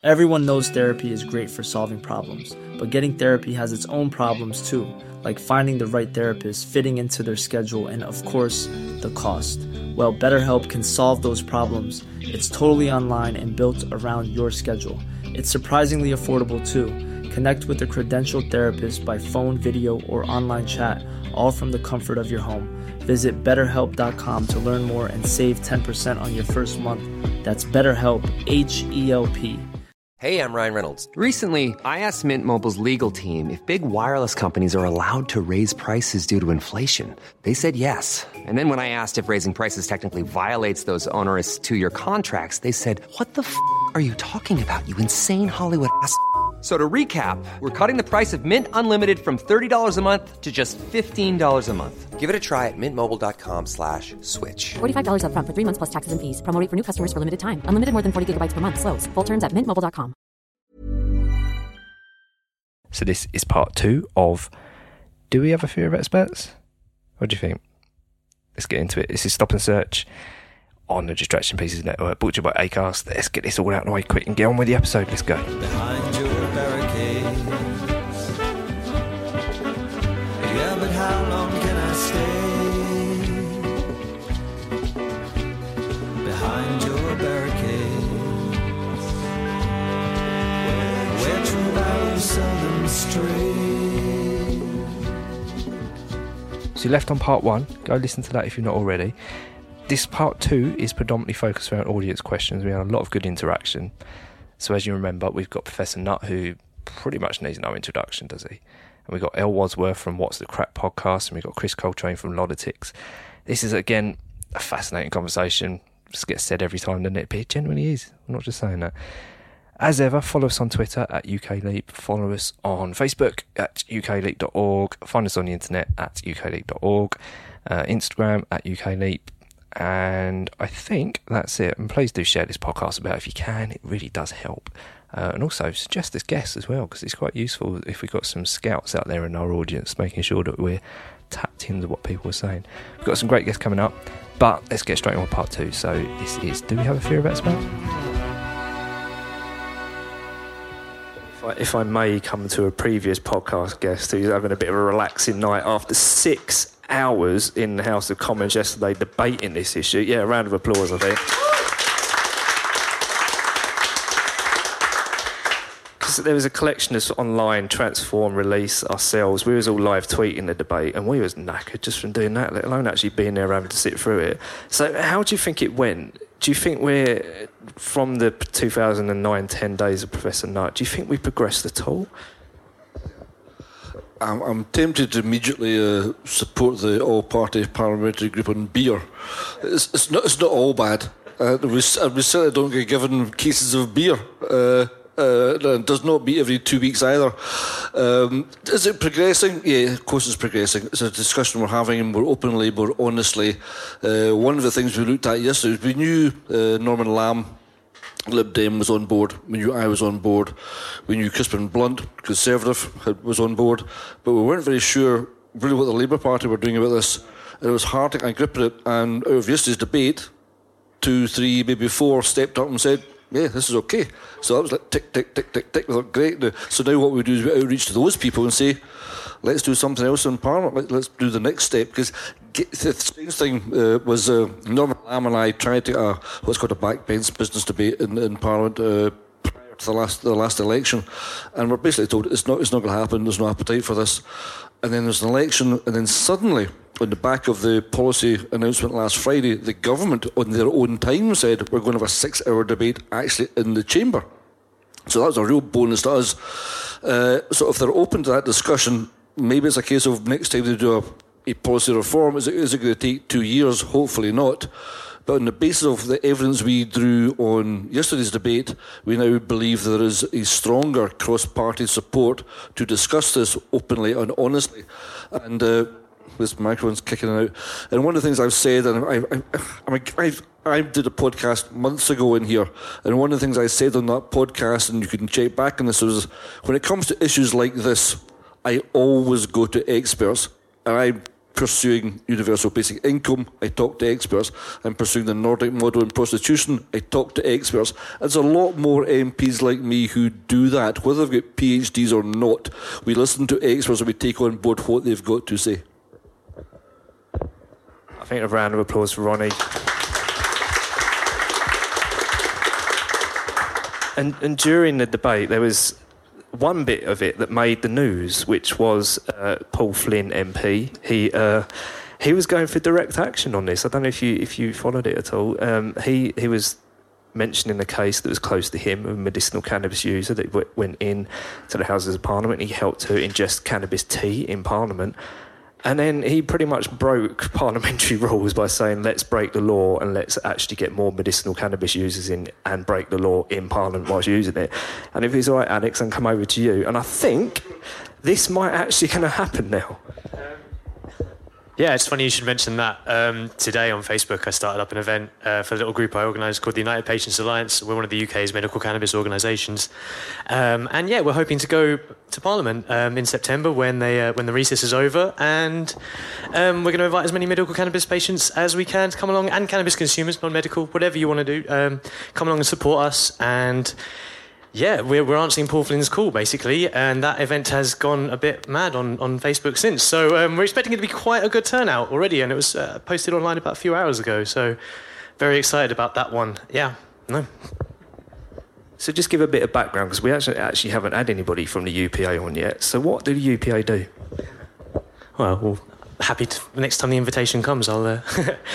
Everyone knows therapy is great for solving problems, but getting therapy has its own problems too, like finding the right therapist, fitting into their schedule, and of course, the cost. Well, BetterHelp can solve those problems. It's totally online and built around your schedule. It's surprisingly affordable too. Connect with a credentialed therapist by phone, video, or online chat, all from the comfort of your home. Visit BetterHelp.com to learn more and save 10% on your first month. That's BetterHelp, H-E-L-P. Hey, I'm Ryan Reynolds. Recently, I asked Mint Mobile's legal team if big wireless companies are allowed to raise prices due to inflation. They said yes. And then when I asked if raising prices technically violates those onerous two-year contracts, they said, "What the f*** are you talking about, you insane Hollywood ass?" So to recap, we're cutting the price of Mint Unlimited from $30 a month to just $15 a month. Give it a try at mintmobile.com/switch. $45 up front for 3 months plus taxes and fees. Promo rate for new customers for limited time. Unlimited more than 40 gigabytes per month. Slows full terms at mintmobile.com. So this is part 2 of Do We Have a Fear of Experts? What do you think? Let's get into it. This is Stop and Search on the Distraction Pieces Network, brought to you by Acast. Let's get this all out of the way quick and get on with the episode. Let's go. Behind your barricades. Yeah, but how long can I stay? Behind your barricades, where true values seldom stray. So you left on part 1. Go listen to that if you're not already. This part 2 is predominantly focused around audience questions. We had a lot of good interaction. So as you remember, we've got Professor Nutt, who pretty much needs no introduction, does he? And we've got Elle Wadsworth from What's the Crack podcast, and we've got Chris Coltrane from Loditics. This is, again, a fascinating conversation. Just gets said every time, doesn't it? But it genuinely is. I'm not just saying that. As ever, follow us on Twitter at UKLeap. Follow us on Facebook at ukleap.org. Find us on the internet at ukleap.org. Instagram at UKLeap. And I think that's it. And please do share this podcast about if you can. It really does help. And also suggest this guest as well, because it's quite useful if we've got some scouts out there in our audience, making sure that we're tapped into what people are saying. We've got some great guests coming up, but let's get straight on with part 2. So this is Do We Have a Fear of Experts? If I may come to a previous podcast guest who's having a bit of a relaxing night after 6 hours in the House of Commons yesterday debating this issue. Yeah, a round of applause, I think. Because there was a collection of online Transform release ourselves. We was all live tweeting the debate, and we was knackered just from doing that, let alone actually being there having to sit through it. So how do you think it went? Do you think we're, from the 2009-10 days of Professor Nutt, do you think we progressed at all? I'm tempted to immediately support the all-party parliamentary group on beer. It's not all bad. We certainly don't get given cases of beer. It does not beat every 2 weeks either. Is it progressing? Yeah, of course it's progressing. It's a discussion we're having more openly, more honestly. One of the things we looked at yesterday was we knew Norman Lamb, Lib Dem, was on board. We knew I was on board. We knew Crispin Blunt, Conservative, was on board. But we weren't very sure really what the Labour Party were doing about this. And it was hard to kind of grip it. And out of yesterday's debate, 2, 3, maybe 4 stepped up and said, yeah, this is okay. So that was like tick, tick, tick, tick, tick. We thought, great. So now what we do is we outreach to those people and say, let's do something else in Parliament. Let's do the next step. Because the strange thing was Norman Lamb and I tried to what's called a backbench business debate in Parliament prior to the last election, and we're basically told it's not going to happen. There's no appetite for this. And then there's an election, and then suddenly, on the back of the policy announcement last Friday, the government on their own time said we're going to have a 6-hour debate actually in the chamber. So that was a real bonus to us. So if they're open to that discussion, maybe it's a case of next time they do a policy reform, is it going to take 2 years? Hopefully not. But on the basis of the evidence we drew on yesterday's debate, we now believe there is a stronger cross-party support to discuss this openly and honestly. And this microphone's kicking out. And one of the things I've said, and I did a podcast months ago in here, and one of the things I said on that podcast, and you can check back on this, was when it comes to issues like this, I always go to experts. And pursuing universal basic income, I talk to experts. I'm pursuing the Nordic model in prostitution, I talk to experts. There's a lot more MPs like me who do that, whether they've got PhDs or not. We listen to experts and we take on board what they've got to say. I think a round of applause for Ronnie. And during the debate, there was one bit of it that made the news, which was Paul Flynn MP. He was going for direct action on this. I don't know if you followed it at all. He was mentioning a case that was close to him, a medicinal cannabis user that went in to the Houses of Parliament. He helped to ingest cannabis tea in Parliament. And then he pretty much broke parliamentary rules by saying, let's break the law and let's actually get more medicinal cannabis users in and break the law in Parliament whilst using it. And if it's all right, Alex, and come over to you. And I think this might actually going to happen now. Yeah, it's funny you should mention that. Today on Facebook, I started up an event for a little group I organised called the United Patients Alliance. We're one of the UK's medical cannabis organisations. And yeah, we're hoping to go to Parliament in September when the recess is over. And we're going to invite as many medical cannabis patients as we can to come along, and cannabis consumers, non-medical, whatever you want to do, come along and support us. And yeah, we're answering Paul Flynn's call, basically, and that event has gone a bit mad on Facebook since. So we're expecting it to be quite a good turnout already, and it was posted online about a few hours ago, so very excited about that one. Yeah, no. So just give a bit of background, because we actually haven't had anybody from the UPA on yet. So what do the UPA do? Well, happy to, next time the invitation comes, I'll...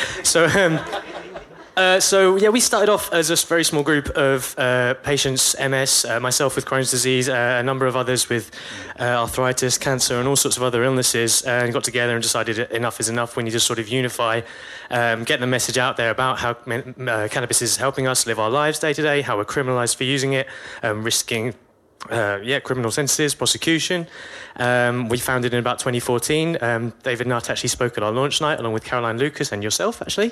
So yeah, we started off as a very small group of patients, MS, myself with Crohn's disease, a number of others with arthritis, cancer, and all sorts of other illnesses, and got together and decided enough is enough. We need to sort of unify, get the message out there about how cannabis is helping us live our lives day to day, how we're criminalised for using it, risking criminal sentences, prosecution. We founded in about 2014. David Nutt actually spoke at our launch night along with Caroline Lucas and yourself, actually.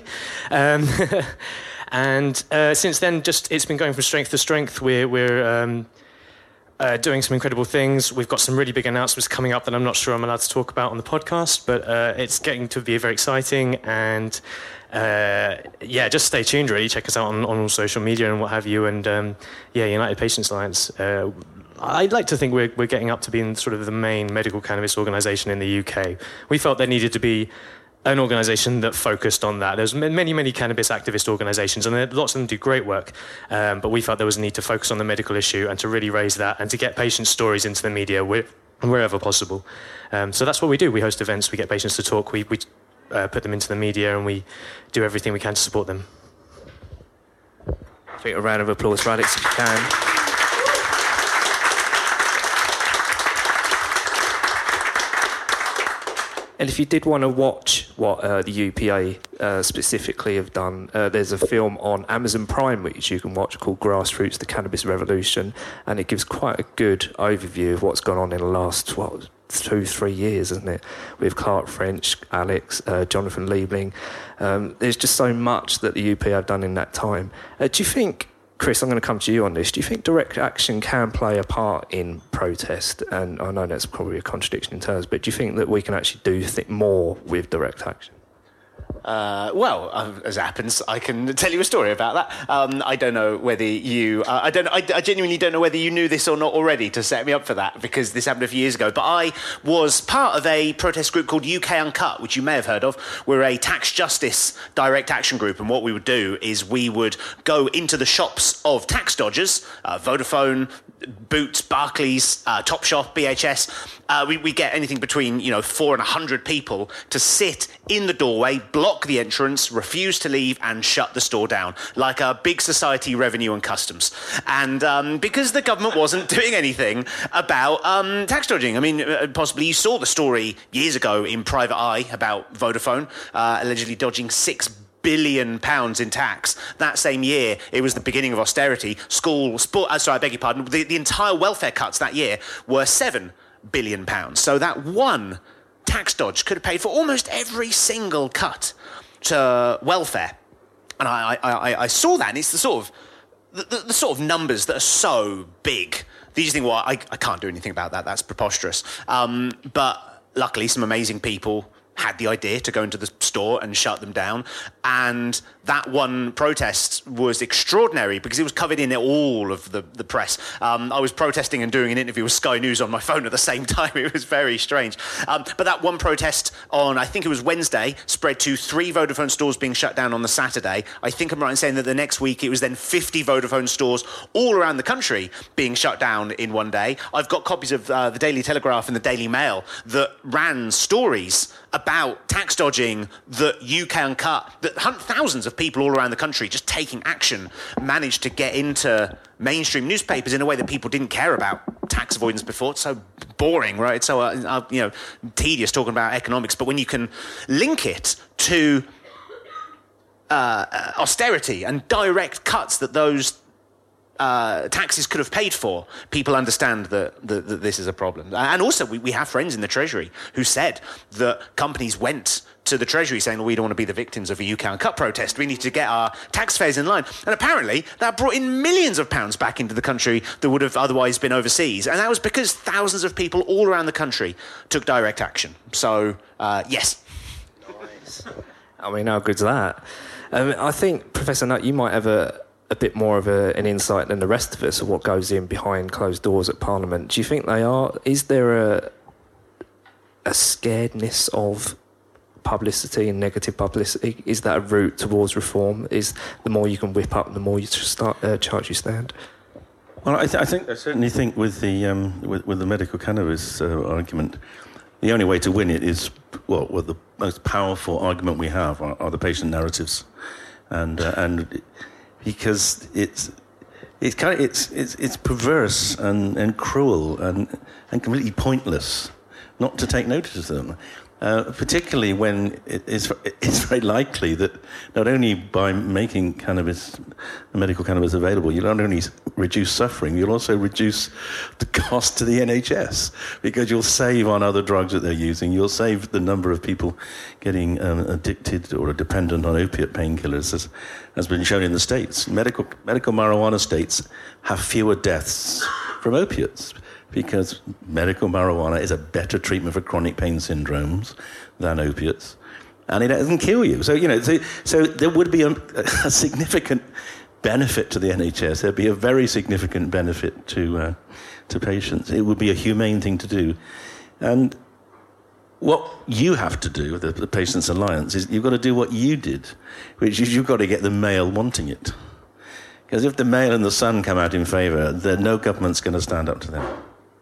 And since then, it's been going from strength to strength. We're doing some incredible things. We've got some really big announcements coming up that I'm not sure I'm allowed to talk about on the podcast, but it's getting to be very exciting. And just stay tuned, really. Check us out on all social media and what have you. And United Patients Alliance. I'd like to think we're getting up to being sort of the main medical cannabis organisation in the UK. We felt there needed to be an organisation that focused on that. There's many cannabis activist organisations, and lots of them do great work, but we felt there was a need to focus on the medical issue and to really raise that and to get patient stories into the media wherever possible. So that's what we do. We host events, we get patients to talk, we put them into the media, and we do everything we can to support them. I think a round of applause for Alex if you can. And if you did want to watch what the UPA specifically have done, there's a film on Amazon Prime which you can watch called Grassroots, The Cannabis Revolution, and it gives quite a good overview of what's gone on in the last 2-3 years, isn't it? With Clark French, Alex, Jonathan Liebling. There's just so much that the UPA have done in that time. Do you think, Chris, I'm going to come to you on this. Do you think direct action can play a part in protest? And I know that's probably a contradiction in terms, but do you think that we can actually do more with direct action? As it happens, I can tell you a story about that. I don't know whether you... I genuinely don't know whether you knew this or not already to set me up for that, because this happened a few years ago. But I was part of a protest group called UK Uncut, which you may have heard of. We're a tax justice direct action group, and what we would do is we would go into the shops of tax dodgers, Vodafone, Boots, Barclays, Topshop, BHS. We get anything between 4 and 100 people to sit in the doorway, block the entrance, refuse to leave, and shut the store down, like a big society revenue and customs. And because the government wasn't doing anything about tax dodging. I mean, possibly you saw the story years ago in Private Eye about Vodafone allegedly dodging £6 billion in tax. That same year, it was the beginning of austerity. The entire welfare cuts that year were £7 billion. So that one tax dodge could have paid for almost every single cut to welfare. And I saw that, and it's the sort of numbers that are so big that you just think, well, I can't do anything about that. That's preposterous. But luckily, some amazing people had the idea to go into the store and shut them down. And that one protest was extraordinary because it was covered in all of the press. I was protesting and doing an interview with Sky News on my phone at the same time. It was very strange. But that one protest on, I think it was Wednesday, spread to 3 Vodafone stores being shut down on the Saturday. I think I'm right in saying that the next week it was then 50 Vodafone stores all around the country being shut down in one day. I've got copies of the Daily Telegraph and the Daily Mail that ran stories about tax dodging that UK Cut, that thousands of people all around the country just taking action managed to get into mainstream newspapers in a way that people didn't care about tax avoidance before. It's so boring, right? It's so tedious talking about economics. But when you can link it to austerity and direct cuts that those taxes could have paid for, people understand that this is a problem. And also, we have friends in the Treasury who said that companies went to the Treasury saying, we don't want to be the victims of a UK Uncut protest. We need to get our tax fares in line. And apparently, that brought in millions of pounds back into the country that would have otherwise been overseas. And that was because thousands of people all around the country took direct action. So, yes. Nice. I mean, how good's that? I think, Professor Nutt, you might have a bit more of an insight than the rest of us of what goes in behind closed doors at Parliament. Do you think they are? Is there a scaredness of publicity and negative publicity? Is that a route towards reform? Is the more you can whip up, the more you charge you stand? Well, I certainly think with the with the medical cannabis argument, the only way to win it is the most powerful argument we have are the patient narratives, and because it's perverse and cruel and completely pointless not to take notice of them. Particularly when it's very likely that not only by making medical cannabis available, you'll not only reduce suffering, you'll also reduce the cost to the NHS, because you'll save on other drugs that they're using. You'll save the number of people getting addicted or dependent on opiate painkillers, as has been shown in the States. Medical marijuana states have fewer deaths from opiates, because medical marijuana is a better treatment for chronic pain syndromes than opiates, and it doesn't kill you. So there would be a significant benefit to the NHS. There'd be a very significant benefit to patients. It would be a humane thing to do, and what you have to do, the Patients Alliance, is you've got to do what you did, which is you've got to get the Mail wanting it. Because if the Mail and the Sun come out in favour, then no government's going to stand up to them.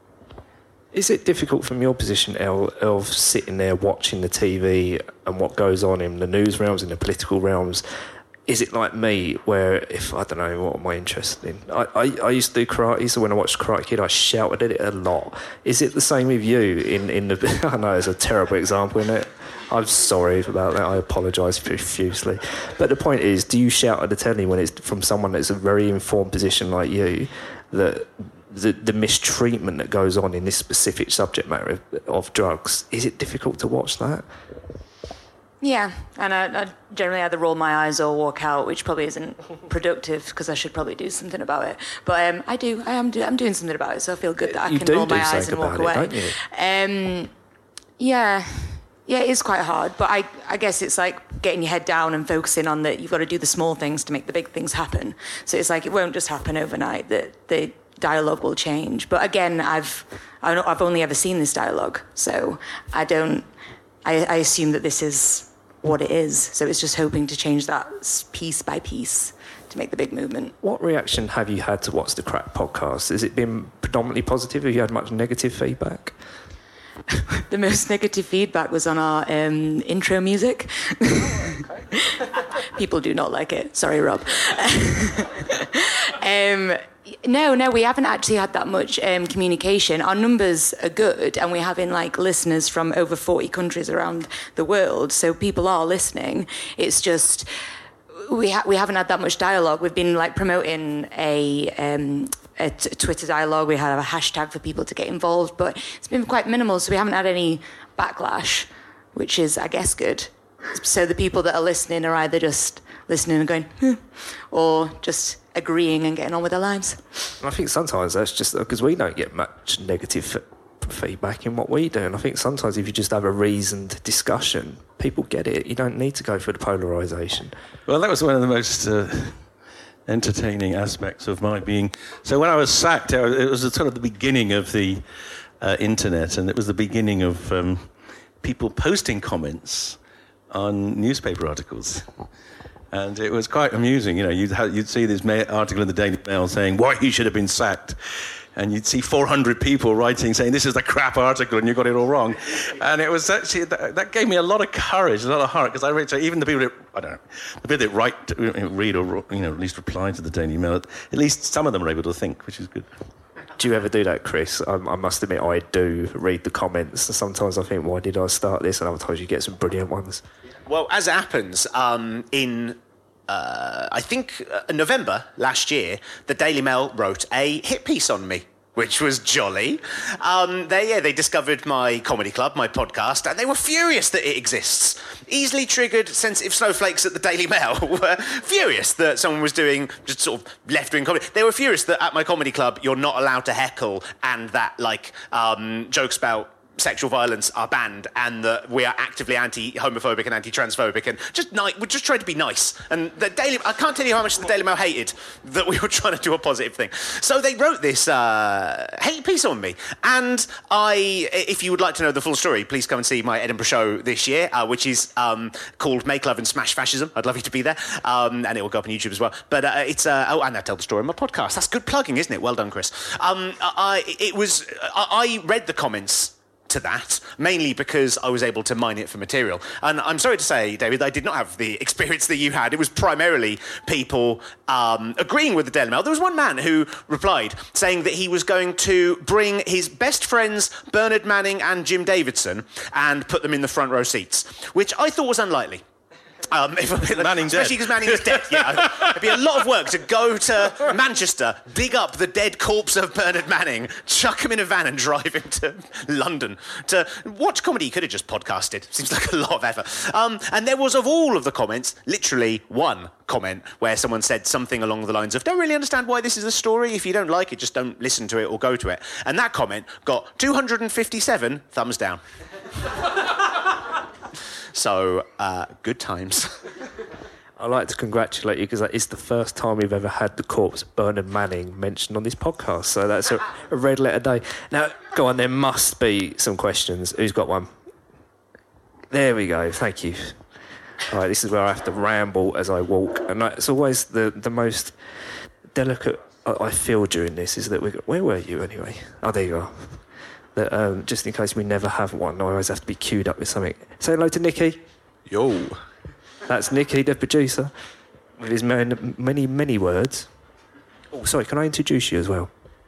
Is it difficult from your position, El, of sitting there watching the TV and what goes on in the news realms, in the political realms? Is it like me, where if, I don't know, what am I interested in? I used to do karate, so when I watched Karate Kid, I shouted at it a lot. Is it the same with you in the... I know it's a terrible example, isn't it? I'm sorry about that. I apologise profusely. But the point is, do you shout at the telly when it's from someone that's a very informed position like you, that the mistreatment that goes on in this specific subject matter of drugs, is it difficult to watch that? Yeah, and I generally either roll my eyes or walk out, which probably isn't productive because I should probably do something about it. But I'm doing something about it, so I feel good that I can roll my eyes and walk away. Don't you? Yeah, it is quite hard, but I guess it's like getting your head down and focusing on that you've got to do the small things to make the big things happen. So it's like it won't just happen overnight, that the dialogue will change. But again, I've only ever seen this dialogue, so I assume that this is what it is. So it's just hoping to change that piece by piece to make the big movement. What reaction have you had to What's the Crack podcast? Has it been predominantly positive? Have you had much negative feedback? The most negative feedback was on our intro music. People do not like it. Sorry, Rob. No, we haven't actually had that much communication. Our numbers are good, and we're having listeners from over 40 countries around the world, so people are listening. It's just we haven't had that much dialogue. We've been promoting a Twitter dialogue. We have a hashtag for people to get involved, but it's been quite minimal, so we haven't had any backlash, which is, I guess, good. So the people that are listening are either just listening and going, or just agreeing and getting on with their lives. I think sometimes that's just because we don't get much negative feedback in what we do. And I think sometimes if you just have a reasoned discussion, people get it. You don't need to go for the polarisation. Well, that was one of the most entertaining aspects of my being. So when I was sacked, it was sort of the beginning of the internet, and it was the beginning of people posting comments on newspaper articles. And it was quite amusing. You'd see this article in the Daily Mail saying why he should have been sacked. And you'd see 400 people writing, saying, this is the crap article and you got it all wrong. And it was actually, that gave me a lot of courage, a lot of heart, because I read, so even the people that, I don't know, the people that read or, at least reply to the Daily Mail, at least some of them are able to think, which is good. Do you ever do that, Chris? I must admit, I do read the comments. Sometimes I think, why did I start this? And other times you get some brilliant ones. Well, as it happens, in November last year, the Daily Mail wrote a hit piece on me, which was jolly. They discovered my comedy club, my podcast, and they were furious that it exists. Easily triggered, sensitive snowflakes at the Daily Mail were furious that someone was doing just sort of left-wing comedy. They were furious that at my comedy club you're not allowed to heckle, and that jokes about sexual violence are banned, and that we are actively anti-homophobic and anti-transphobic, and we're just trying to be nice. And I can't tell you how much the Daily Mail hated that we were trying to do a positive thing. So they wrote this hate piece on me, and if you would like to know the full story, please come and see my Edinburgh show this year, which is called Make Love and Smash Fascism. I'd love you to be there, and it will go up on YouTube as well. But and I tell the story in my podcast. That's good plugging, isn't it? Well done, Chris. I read the comments to that, mainly because I was able to mine it for material. And I'm sorry to say, David, I did not have the experience that you had. It was primarily people agreeing with the Daily Mail. There was one man who replied saying that he was going to bring his best friends, Bernard Manning and Jim Davidson, and put them in the front row seats, which I thought was unlikely. Especially because Manning is dead. Yeah, it'd be a lot of work to go to Manchester, dig up the dead corpse of Bernard Manning, chuck him in a van and drive him to London to watch comedy. He could have just podcasted. Seems like a lot of effort. And there was, of all of the comments, literally one comment where someone said something along the lines of, don't really understand why this is a story. If you don't like it, just don't listen to it or go to it. And that comment got 257 thumbs down. So, good times. I'd like to congratulate you because that is the first time we've ever had the corpse of Bernard Manning mentioned on this podcast. So that's a red letter day. Now, go on, there must be some questions. Who's got one? There we go, thank you. All right, this is where I have to ramble as I walk. And it's always the most delicate I feel during this is that where were you anyway? Oh, there you are. That, just in case we never have one, I always have to be queued up with something. Say hello to Nicky. Yo. That's Nicky, the producer, with his many, many words. Oh, sorry, can I introduce you as well?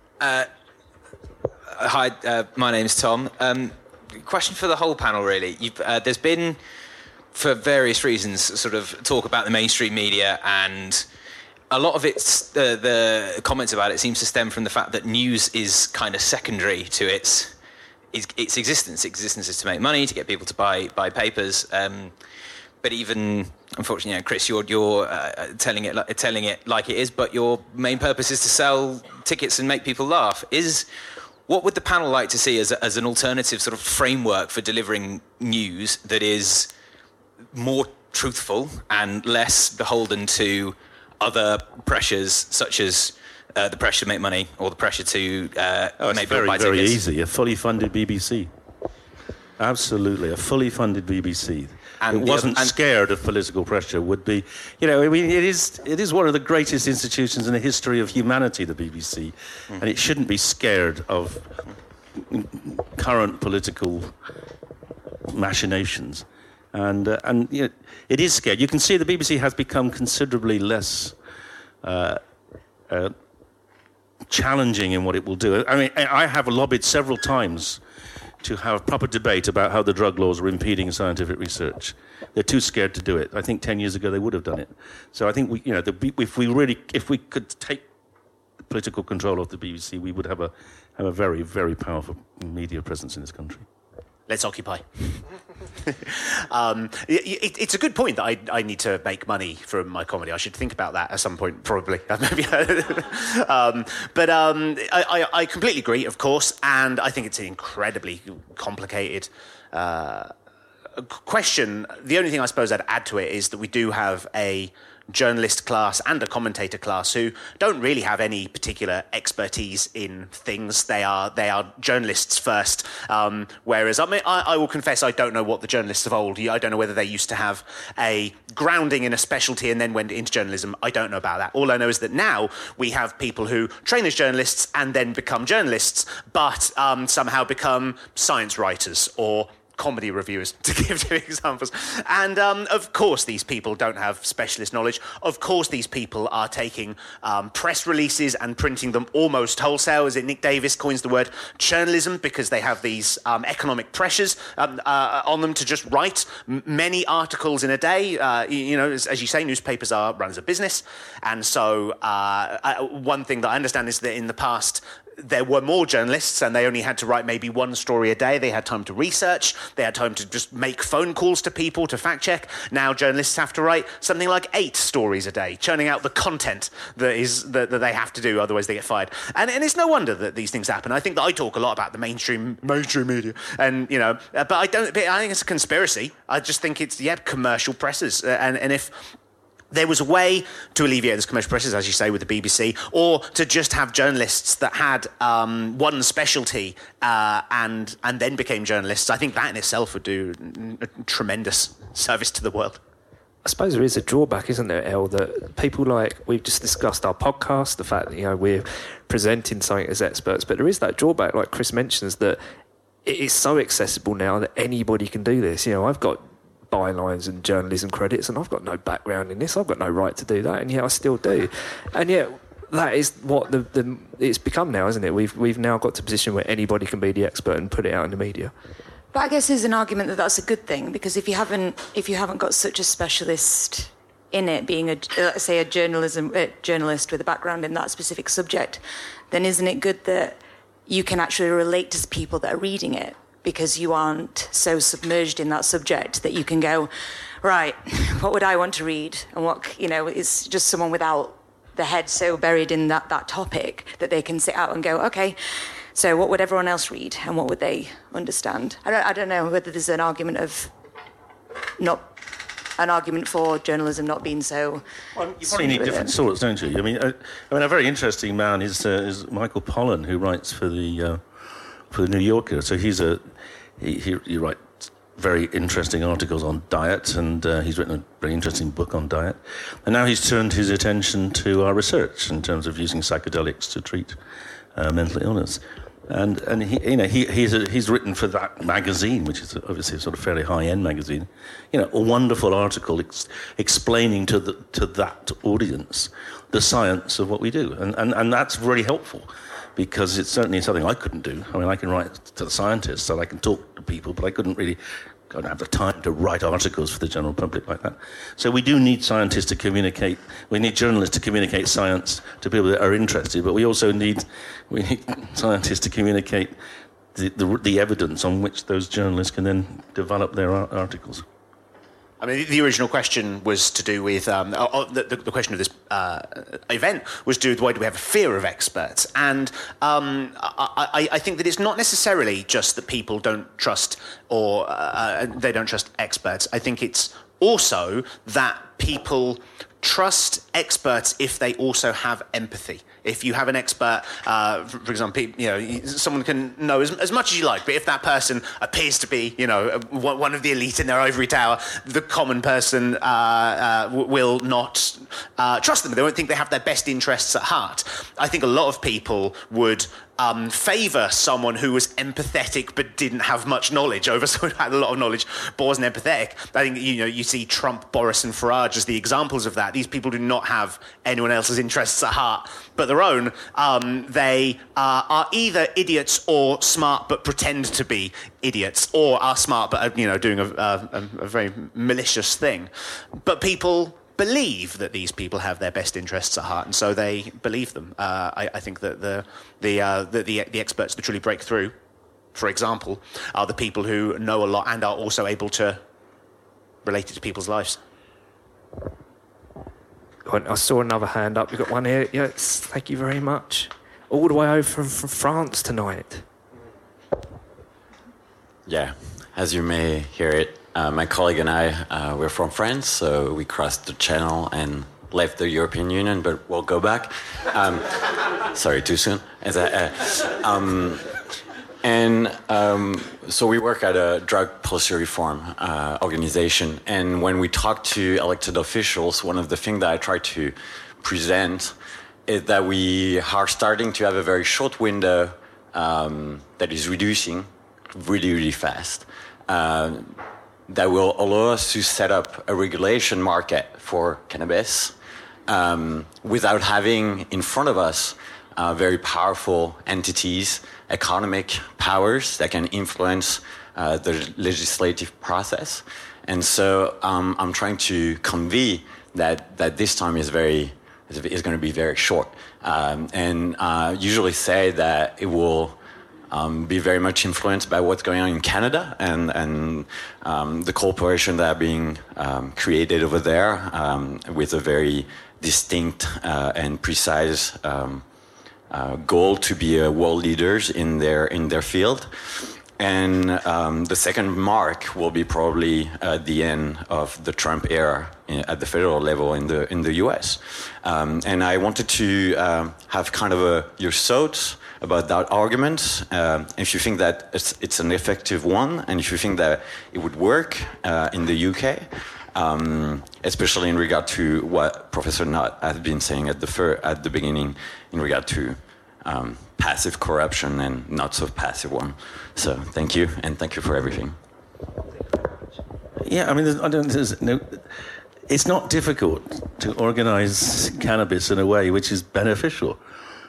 Hi, my name's Tom. Question for the whole panel, really. There's been, for various reasons, sort of talk about the mainstream media, and a lot of the comments about it seems to stem from the fact that news is kind of secondary to its existence. Existence is to make money, to get people to buy papers. But even, unfortunately, Chris, you're telling it like it is, but your main purpose is to sell tickets and make people laugh. What would the panel like to see as an alternative sort of framework for delivering news that is more truthful and less beholden to other pressures, such as the pressure to make money or the pressure to make people buy tickets? It's very easy. A fully funded BBC. Absolutely, a fully funded BBC. And it wasn't scared of political pressure would be, it is one of the greatest institutions in the history of humanity, the BBC, and it shouldn't be scared of current political machinations. And it is scared. You can see the BBC has become considerably less challenging in what it will do. I mean, I have lobbied several times to have proper debate about how the drug laws are impeding scientific research. They're too scared to do it. I think 10 years ago they would have done it. So I think if we could take political control of the BBC, we would have a very, very powerful media presence in this country. let's occupy. It's a good point that I need to make money from my comedy. I should think about that at some point, probably. Maybe. But I completely agree, of course, and I think it's an incredibly complicated question. The only thing I suppose I'd add to it is that we do have a journalist class and a commentator class who don't really have any particular expertise in things. They are journalists first. Whereas I will confess I don't know what the journalists of old. I don't know whether they used to have a grounding in a specialty and then went into journalism. I don't know about that. All I know is that now we have people who train as journalists and then become journalists, but somehow become science writers or comedy reviewers, to give two examples. And of course these people don't have specialist knowledge. Of course these people are taking press releases and printing them almost wholesale. As Nick Davis coins the word journalism, because they have these economic pressures on them to just write many articles in a day. As you say, newspapers are run as a business. And so one thing that I understand is that in the past there were more journalists and they only had to write maybe one story a day. They had time to research. They had time to just make phone calls to people to fact check. Now journalists have to write something like 8 stories a day, churning out the content that they have to do, otherwise they get fired. And it's no wonder that these things happen. I think that I talk a lot about the mainstream media, and but I think it's a conspiracy. I just think it's commercial presses, and if there was a way to alleviate those commercial pressures, as you say, with the BBC, or to just have journalists that had one specialty and then became journalists. I think that in itself would do a tremendous service to the world. I suppose there is a drawback, isn't there, El, that people we've just discussed our podcast, the fact that, we're presenting something as experts, but there is that drawback, like Chris mentions, that it is so accessible now that anybody can do this. I've got bylines and journalism credits and I've got no background in this, I've got no right to do that, and yet I still do. And yet that is what it's become now, isn't it? We've now got to a position where anybody can be the expert and put it out in the media. But I guess there's an argument that that's a good thing, because if you haven't got such a specialist in it, being a journalist with a background in that specific subject, then isn't it good that you can actually relate to people that are reading it? Because you aren't so submerged in that subject that you can go, right, what would I want to read? And what, is just someone without the head so buried in that topic that they can sit out and go, okay, so what would everyone else read and what would they understand? I don't know whether there's an argument for journalism not being so. Well, you probably need different sorts, don't you? I mean, a very interesting man is Michael Pollan, who writes for the New Yorker. So he writes very interesting articles on diet, and he's written a very interesting book on diet. And now he's turned his attention to our research in terms of using psychedelics to treat mental illness. And he's written for that magazine, which is obviously a sort of fairly high-end magazine, a wonderful article explaining to that audience the science of what we do, and that's really helpful. Because it's certainly something I couldn't do. I mean, I can write to the scientists and I can talk to people, but I don't have the time to write articles for the general public like that. So we do need scientists to communicate. We need journalists to communicate science to people that are interested, but we also need scientists to communicate the evidence on which those journalists can then develop their articles. I mean, the original question was to do with the question of this event was to do with why do we have a fear of experts, and I think that it's not necessarily just that people don't trust or they don't trust experts. I think it's also that people trust experts if they also have empathy. If you have an expert, for example, someone can know as much as you like, but if that person appears to be, one of the elite in their ivory tower, the common person will not trust them. They won't think they have their best interests at heart. I think a lot of people would favour someone who was empathetic but didn't have much knowledge over someone who had a lot of knowledge but wasn't empathetic. I think you see Trump, Boris and Farage as the examples of that. These people do not have anyone else's interests at heart but their own. They are either idiots or smart but pretend to be idiots, or are smart but are doing a very malicious thing. But people believe that these people have their best interests at heart, and so they believe them. I think that the experts that truly break through for example, are the people who know a lot and are also able to relate it to people's lives. I saw another hand up. We've got one here. Yes, thank you very much. All the way over from France tonight. Yeah, as you may hear it, my colleague and I, we're from France, so we crossed the channel and left the European Union, but we'll go back. Sorry, too soon. So we work at a drug policy reform organization, and when we talk to elected officials, one of the things that I try to present is that we are starting to have a very short window that is reducing really, really fast, that will allow us to set up a regulation market for cannabis without having in front of us very powerful entities, economic powers that can influence the legislative process. And so I'm trying to convey that this time is going to be very short. And usually say that it will be very much influenced by what's going on in Canada and the corporations that are being created over there with a very distinct and precise goal to be world leaders in their field. And the second mark will be probably the end of the Trump era at the federal level in the U.S. And I wanted to have kind of your thoughts about that argument. If you think that it's an effective one, and if you think that it would work in the UK, especially in regard to what Professor Nutt has been saying at the beginning in regard to passive corruption and not so passive one. So thank you, and thank you for everything. Yeah, I mean, it's not difficult to organise cannabis in a way which is beneficial.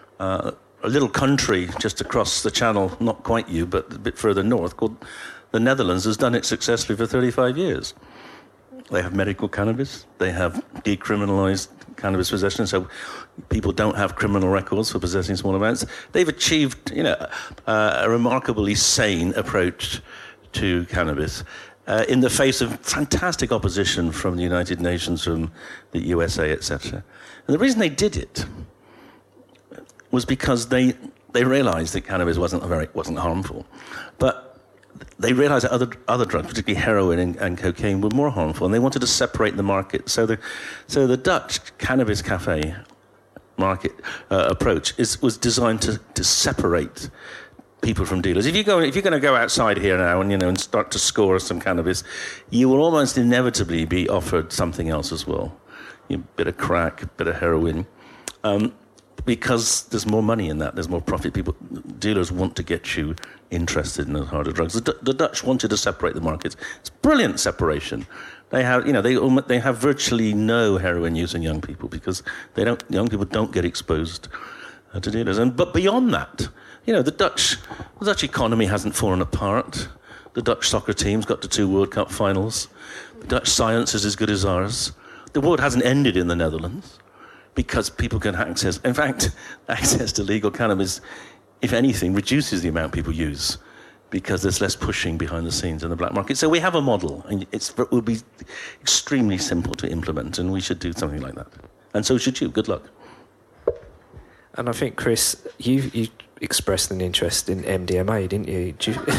A little country just across the channel, not quite you, but a bit further north, called the Netherlands, has done it successfully for 35 years. They have medical cannabis. They have decriminalised cannabis possession, so people don't have criminal records for possessing small amounts. They've achieved, a remarkably sane approach to cannabis in the face of fantastic opposition from the United Nations, from the USA, etc. And the reason they did it was because they realised that cannabis wasn't harmful, but they realised that other drugs, particularly heroin and cocaine, were more harmful, and they wanted to separate the market. So the Dutch cannabis cafe market approach was designed to separate people from dealers. If you're going to go outside here now and start to score some cannabis, you will almost inevitably be offered something else as well, a bit of crack, a bit of heroin. Because there's more money in that, there's more profit. Dealers want to get you interested in the harder drugs. The Dutch wanted to separate the markets. It's brilliant separation. They have, they have virtually no heroin use in young people because young people don't get exposed to dealers. But beyond that, the Dutch economy hasn't fallen apart. The Dutch soccer team's got to 2 World Cup finals. The Dutch science is as good as ours. The war hasn't ended in the Netherlands, because people can access to legal cannabis, if anything, reduces the amount people use, because there's less pushing behind the scenes in the black market. So we have a model, and it will be extremely simple to implement, and we should do something like that. And so should you. Good luck. And I think, Chris, you expressed an interest in MDMA, didn't you?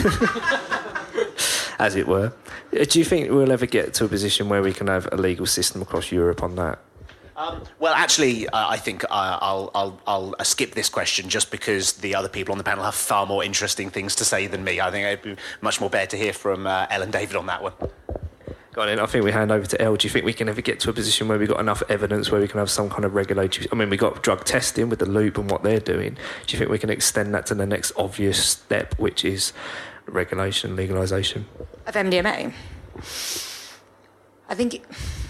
As it were. Do you think we'll ever get to a position where we can have a legal system across Europe on that? Well, actually, I think I'll skip this question just because the other people on the panel have far more interesting things to say than me. I think it'd be much more better to hear from Elle and David on that one. Got it. I think we hand over to Elle. Do you think we can ever get to a position where we've got enough evidence where we can have some kind of regulatory... I mean, we've got drug testing with the Loop and what they're doing. Do you think we can extend that to the next obvious step, which is regulation, legalisation? Of MDMA? I think...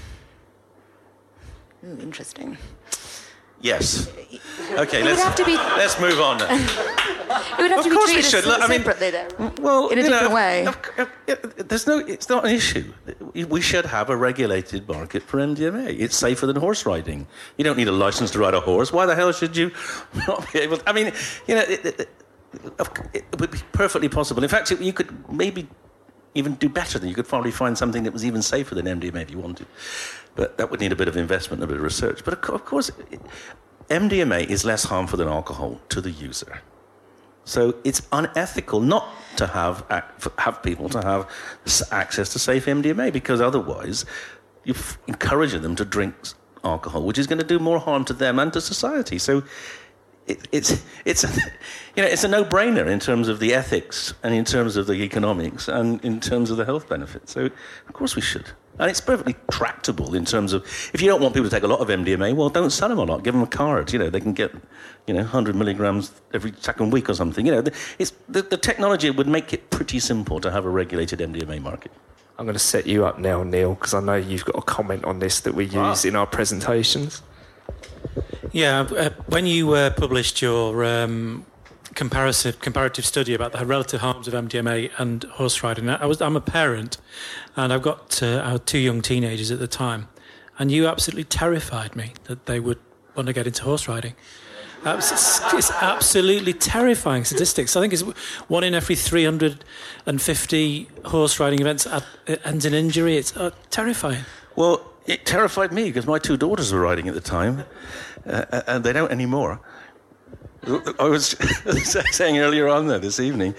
interesting. Yes. Okay, let's move on. It would have to be treated separately, though. In a different way. It's not an issue. We should have a regulated market for MDMA. It's safer than horse riding. You don't need a license to ride a horse. Why the hell should you not be able to? I mean, it would be perfectly possible. In fact, you could maybe even do better than you could probably find something that was even safer than MDMA if you wanted. But that would need a bit of investment, a bit of research. But of course, MDMA is less harmful than alcohol to the user. So it's unethical not to have people to have access to safe MDMA, because otherwise you're encouraging them to drink alcohol, which is going to do more harm to them and to society. So it's a no-brainer in terms of the ethics and in terms of the economics and in terms of the health benefits. So of course we should. And it's perfectly tractable in terms of, if you don't want people to take a lot of MDMA, well, don't sell them a lot. Give them a card. They can get, 100 milligrams every second week or something. The technology would make it pretty simple to have a regulated MDMA market. I'm going to set you up now, Neil, because I know you've got a comment on this that we use in our presentations. Yeah, when you published your comparative study about the relative harms of MDMA and horse riding, I'm a parent, and I've got our 2 young teenagers at the time, and you absolutely terrified me that they would want to get into horse riding. It's absolutely terrifying statistics. I think it's 1 in every 350 horse riding events ends in injury. It's terrifying. Well, it terrified me because my 2 daughters were riding at the time, and they don't anymore. I was saying earlier on there this evening,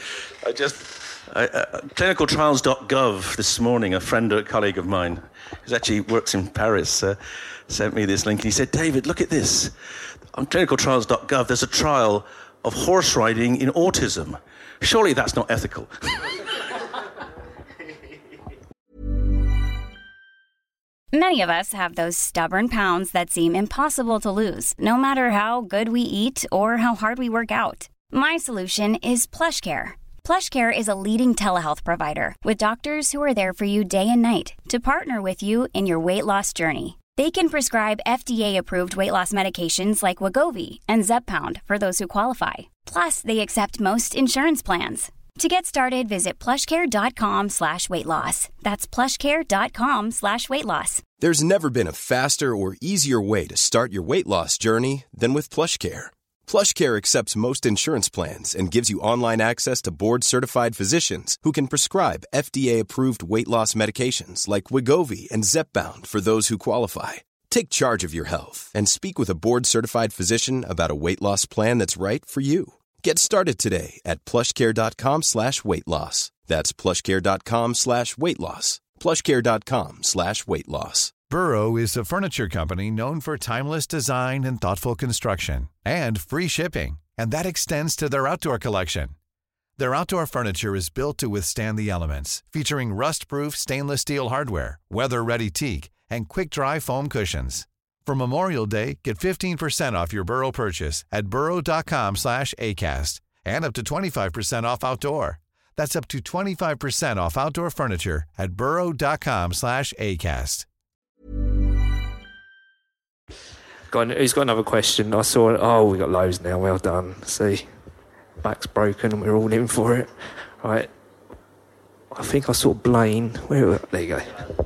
clinicaltrials.gov this morning, a colleague of mine, who actually works in Paris, sent me this link, and he said, David, look at this. On clinicaltrials.gov, there's a trial of horse riding in autism. Surely that's not ethical. Many of us have those stubborn pounds that seem impossible to lose, no matter how good we eat or how hard we work out. My solution is PlushCare. PlushCare is a leading telehealth provider with doctors who are there for you day and night to partner with you in your weight loss journey. They can prescribe FDA-approved weight loss medications like Wegovy and Zepbound for those who qualify. Plus, they accept most insurance plans. To get started, visit plushcare.com/weightloss. That's plushcare.com/weightloss. There's never been a faster or easier way to start your weight loss journey than with PlushCare. PlushCare accepts most insurance plans and gives you online access to board-certified physicians who can prescribe FDA-approved weight loss medications like Wegovy and Zepbound for those who qualify. Take charge of your health and speak with a board-certified physician about a weight loss plan that's right for you. Get started today at plushcare.com/weightloss. That's plushcare.com/weightloss. plushcare.com/weightloss. Burrow is a furniture company known for timeless design and thoughtful construction, and free shipping, and that extends to their outdoor collection. Their outdoor furniture is built to withstand the elements, featuring rust-proof stainless steel hardware, weather-ready teak, and quick-dry foam cushions. For Memorial Day, get 15% off your Burrow purchase at burrow.com/acast, and up to 25% off outdoor. That's up to 25% off outdoor furniture at burrow.com/acast. Who's got another question? I saw we got loads now. Well done. See, back's broken and we're all in for it. Right. I think I saw Blaine. There you go.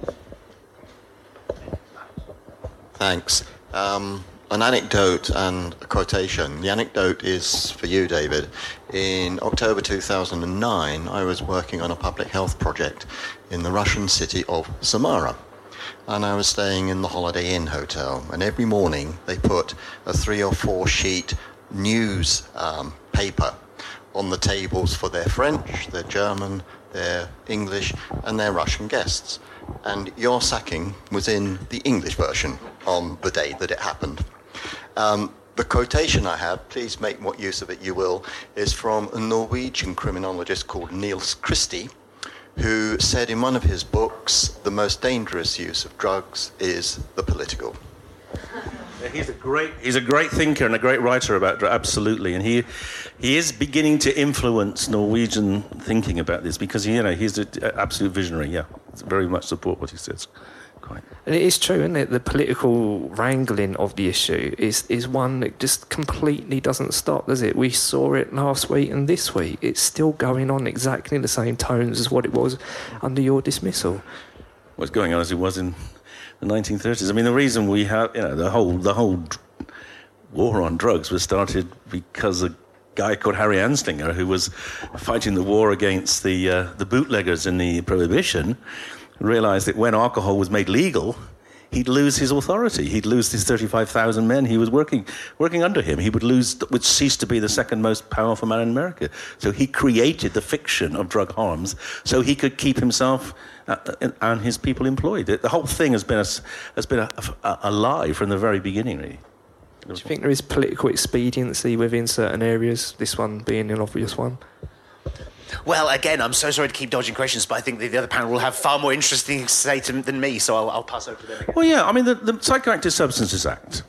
Thanks. An anecdote and a quotation. The anecdote is for you, David. In October 2009, I was working on a public health project in the Russian city of Samara. And I was staying in the Holiday Inn hotel. And every morning they put a 3 or 4 sheet news paper on the tables for their French, their German, their English, and their Russian guests. And your sacking was in the English version on the day that it happened. The quotation I have, please make what use of it you will, is from a Norwegian criminologist called Niels Christie, who said in one of his books, the most dangerous use of drugs is the political. He's a great thinker and a great writer about drugs, absolutely. And he is beginning to influence Norwegian thinking about this because, he's an absolute visionary, yeah. Very much support what he says. Quite. And it is true, isn't it? The political wrangling of the issue is one that just completely doesn't stop, does it? We saw it last week and this week. It's still going on exactly in the same tones as what it was under your dismissal. What's going on as it was in the 1930s. I mean, the reason we have, the whole war on drugs was started because guy called Harry Anslinger, who was fighting the war against the bootleggers in the Prohibition, realised that when alcohol was made legal, he'd lose his authority. He'd lose his 35,000 men he was working under him. He would cease to be the second most powerful man in America. So he created the fiction of drug harms so he could keep himself and his people employed. The whole thing has been a lie from the very beginning, really. Do you think there is political expediency within certain areas, this one being an obvious one? Well, again, I'm so sorry to keep dodging questions, but I think the other panel will have far more interesting things to say than me, so I'll pass over to them again. Well, yeah, I mean, the Psychoactive Substances Act.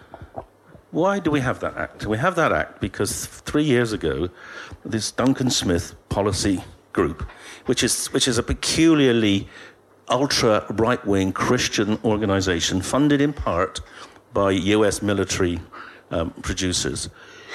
Why do we have that act? We have that act because 3 years ago, this Duncan Smith policy group, which is a peculiarly ultra-right-wing Christian organisation funded in part by US military producers,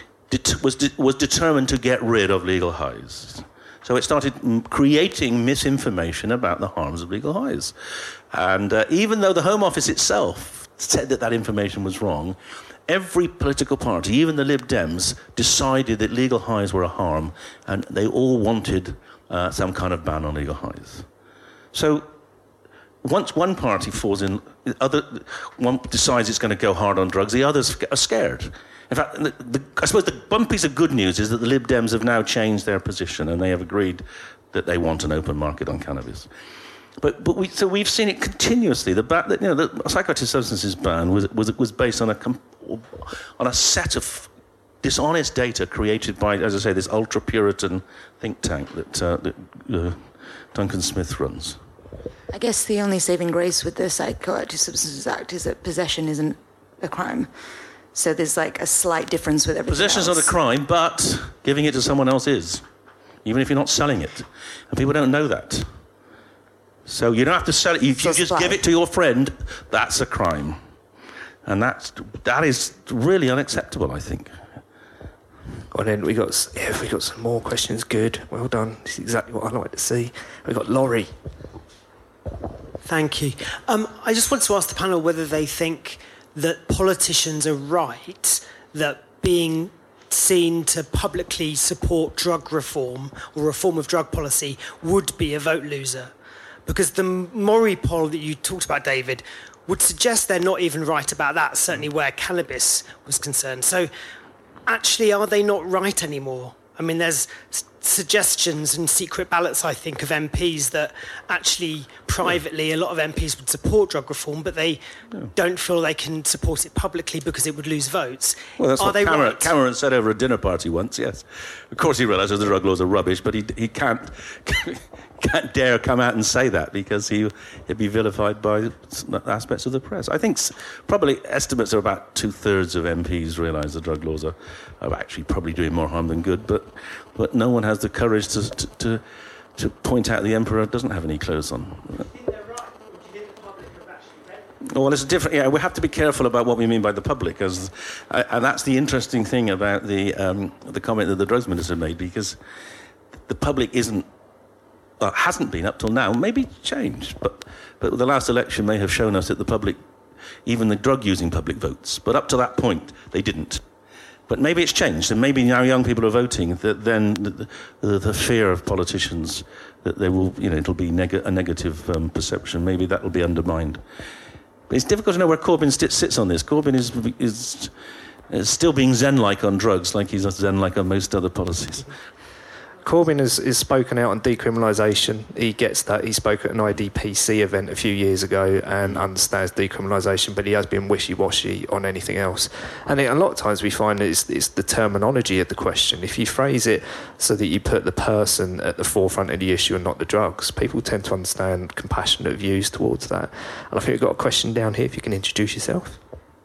was determined to get rid of legal highs. So it started creating misinformation about the harms of legal highs. And even though the Home Office itself said that information was wrong, every political party, even the Lib Dems, decided that legal highs were a harm, and they all wanted some kind of ban on legal highs. So once one party falls in, one decides it's going to go hard on drugs, the others are scared. In fact, I suppose one piece of good news is that the Lib Dems have now changed their position and they have agreed that they want an open market on cannabis. So we've seen it continuously. The psychoactive substances ban was based on a set of dishonest data created by, as I say, this ultra-Puritan think tank that Duncan Smith runs. I guess the only saving grace with the Psychoactive Substances Act is that possession isn't a crime. So there's like a slight difference with everything Possession's else. not a crime, but giving it to someone else is, even if you're not selling it. And people don't know that. So you don't have to sell it. If you just give it to your friend, that's a crime. And that is really unacceptable, I think. And then we got some more questions. Good, well done. This is exactly what I like to see. We got Laurie. Thank you. I just wanted to ask the panel whether they think that politicians are right that being seen to publicly support drug reform or reform of drug policy would be a vote loser. Because the Mori poll that you talked about, David, would suggest they're not even right about that, certainly where cannabis was concerned. So actually, are they not right anymore? I mean, there's suggestions and secret ballots, I think, of MPs that actually privately a lot of MPs would support drug reform, but they don't feel they can support it publicly because it would lose votes. Well, that's are what they right? Cameron said over a dinner party once, yes. Of course he realises the drug laws are rubbish, but he can't dare come out and say that because he'd be vilified by aspects of the press. I think probably estimates are about 2/3 of MPs realise the drug laws are actually probably doing more harm than good, but no one has the courage to point out the emperor doesn't have any clothes on. Well, it's different. Yeah, we have to be careful about what we mean by the public, and that's the interesting thing about the comment that the drugs minister made, because the public hasn't been up till now. Maybe changed, but the last election may have shown us that the public, even the drug-using public, votes. But up to that point, they didn't. But maybe it's changed, and maybe now young people are voting. That then the fear of politicians that they will, it'll be a negative perception. Maybe that will be undermined. But it's difficult to know where Corbyn sits on this. Corbyn is still being Zen-like on drugs, like he's Zen-like on most other policies. Corbyn has spoken out on decriminalisation. He gets that. He spoke at an IDPC event a few years ago and understands decriminalisation, but he has been wishy-washy on anything else. And a lot of times we find it's the terminology of the question. If you phrase it so that you put the person at the forefront of the issue and not the drugs, people tend to understand compassionate views towards that. And I think we've got a question down here, if you can introduce yourself.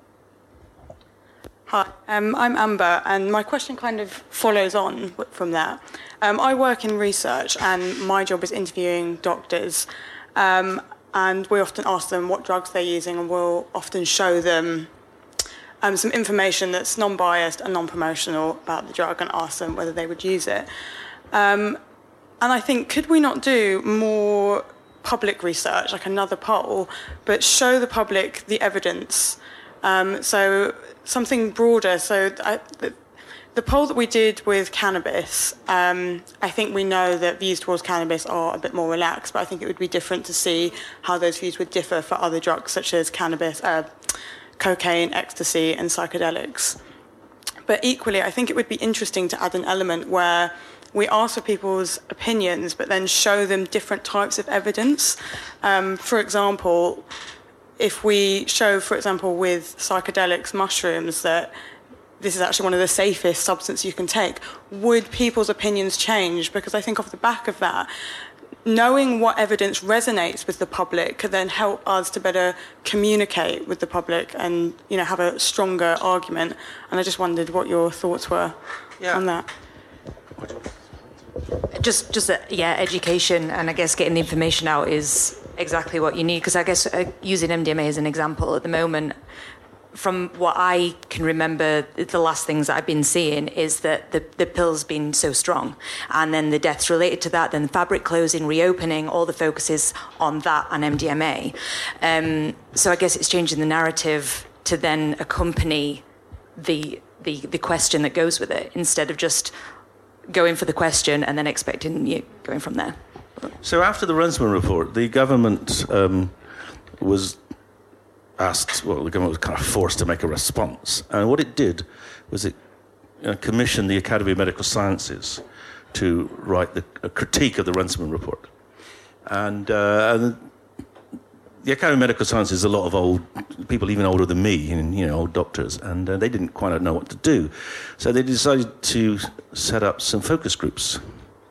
Hi, I'm Amber, and my question kind of follows on from that. I work in research, and my job is interviewing doctors, and we often ask them what drugs they're using, and we'll often show them some information that's non-biased and non-promotional about the drug and ask them whether they would use it. And I think, could we not do more public research, like another poll, but show the public the evidence? So something broader, so the the poll that we did with cannabis, I think we know that views towards cannabis are a bit more relaxed, but I think it would be different to see how those views would differ for other drugs such as cannabis, cocaine, ecstasy and psychedelics. But equally, I think it would be interesting to add an element where we ask for people's opinions, but then show them different types of evidence. For example, if we show, for example, with psychedelics, mushrooms, that this is actually one of the safest substances you can take, would people's opinions change? Because I think off the back of that, knowing what evidence resonates with the public could then help us to better communicate with the public and, have a stronger argument. And I just wondered what your thoughts were on that. Just education, and I guess getting the information out is exactly what you need. Because I guess using MDMA as an example at the moment, from what I can remember, the last things that I've been seeing is that the pill's been so strong, and then the deaths related to that, then the fabric closing, reopening, all the focus is on that and MDMA. So I guess it's changing the narrative to then accompany the question that goes with it, instead of just going for the question and then expecting you going from there. So after the Runciman report, the government was asked, the government was kind of forced to make a response. And what it did was it commissioned the Academy of Medical Sciences to write a critique of the Runciman report. And the Academy of Medical Sciences is a lot of old people, even older than me, and old doctors, and they didn't quite know what to do. So they decided to set up some focus groups.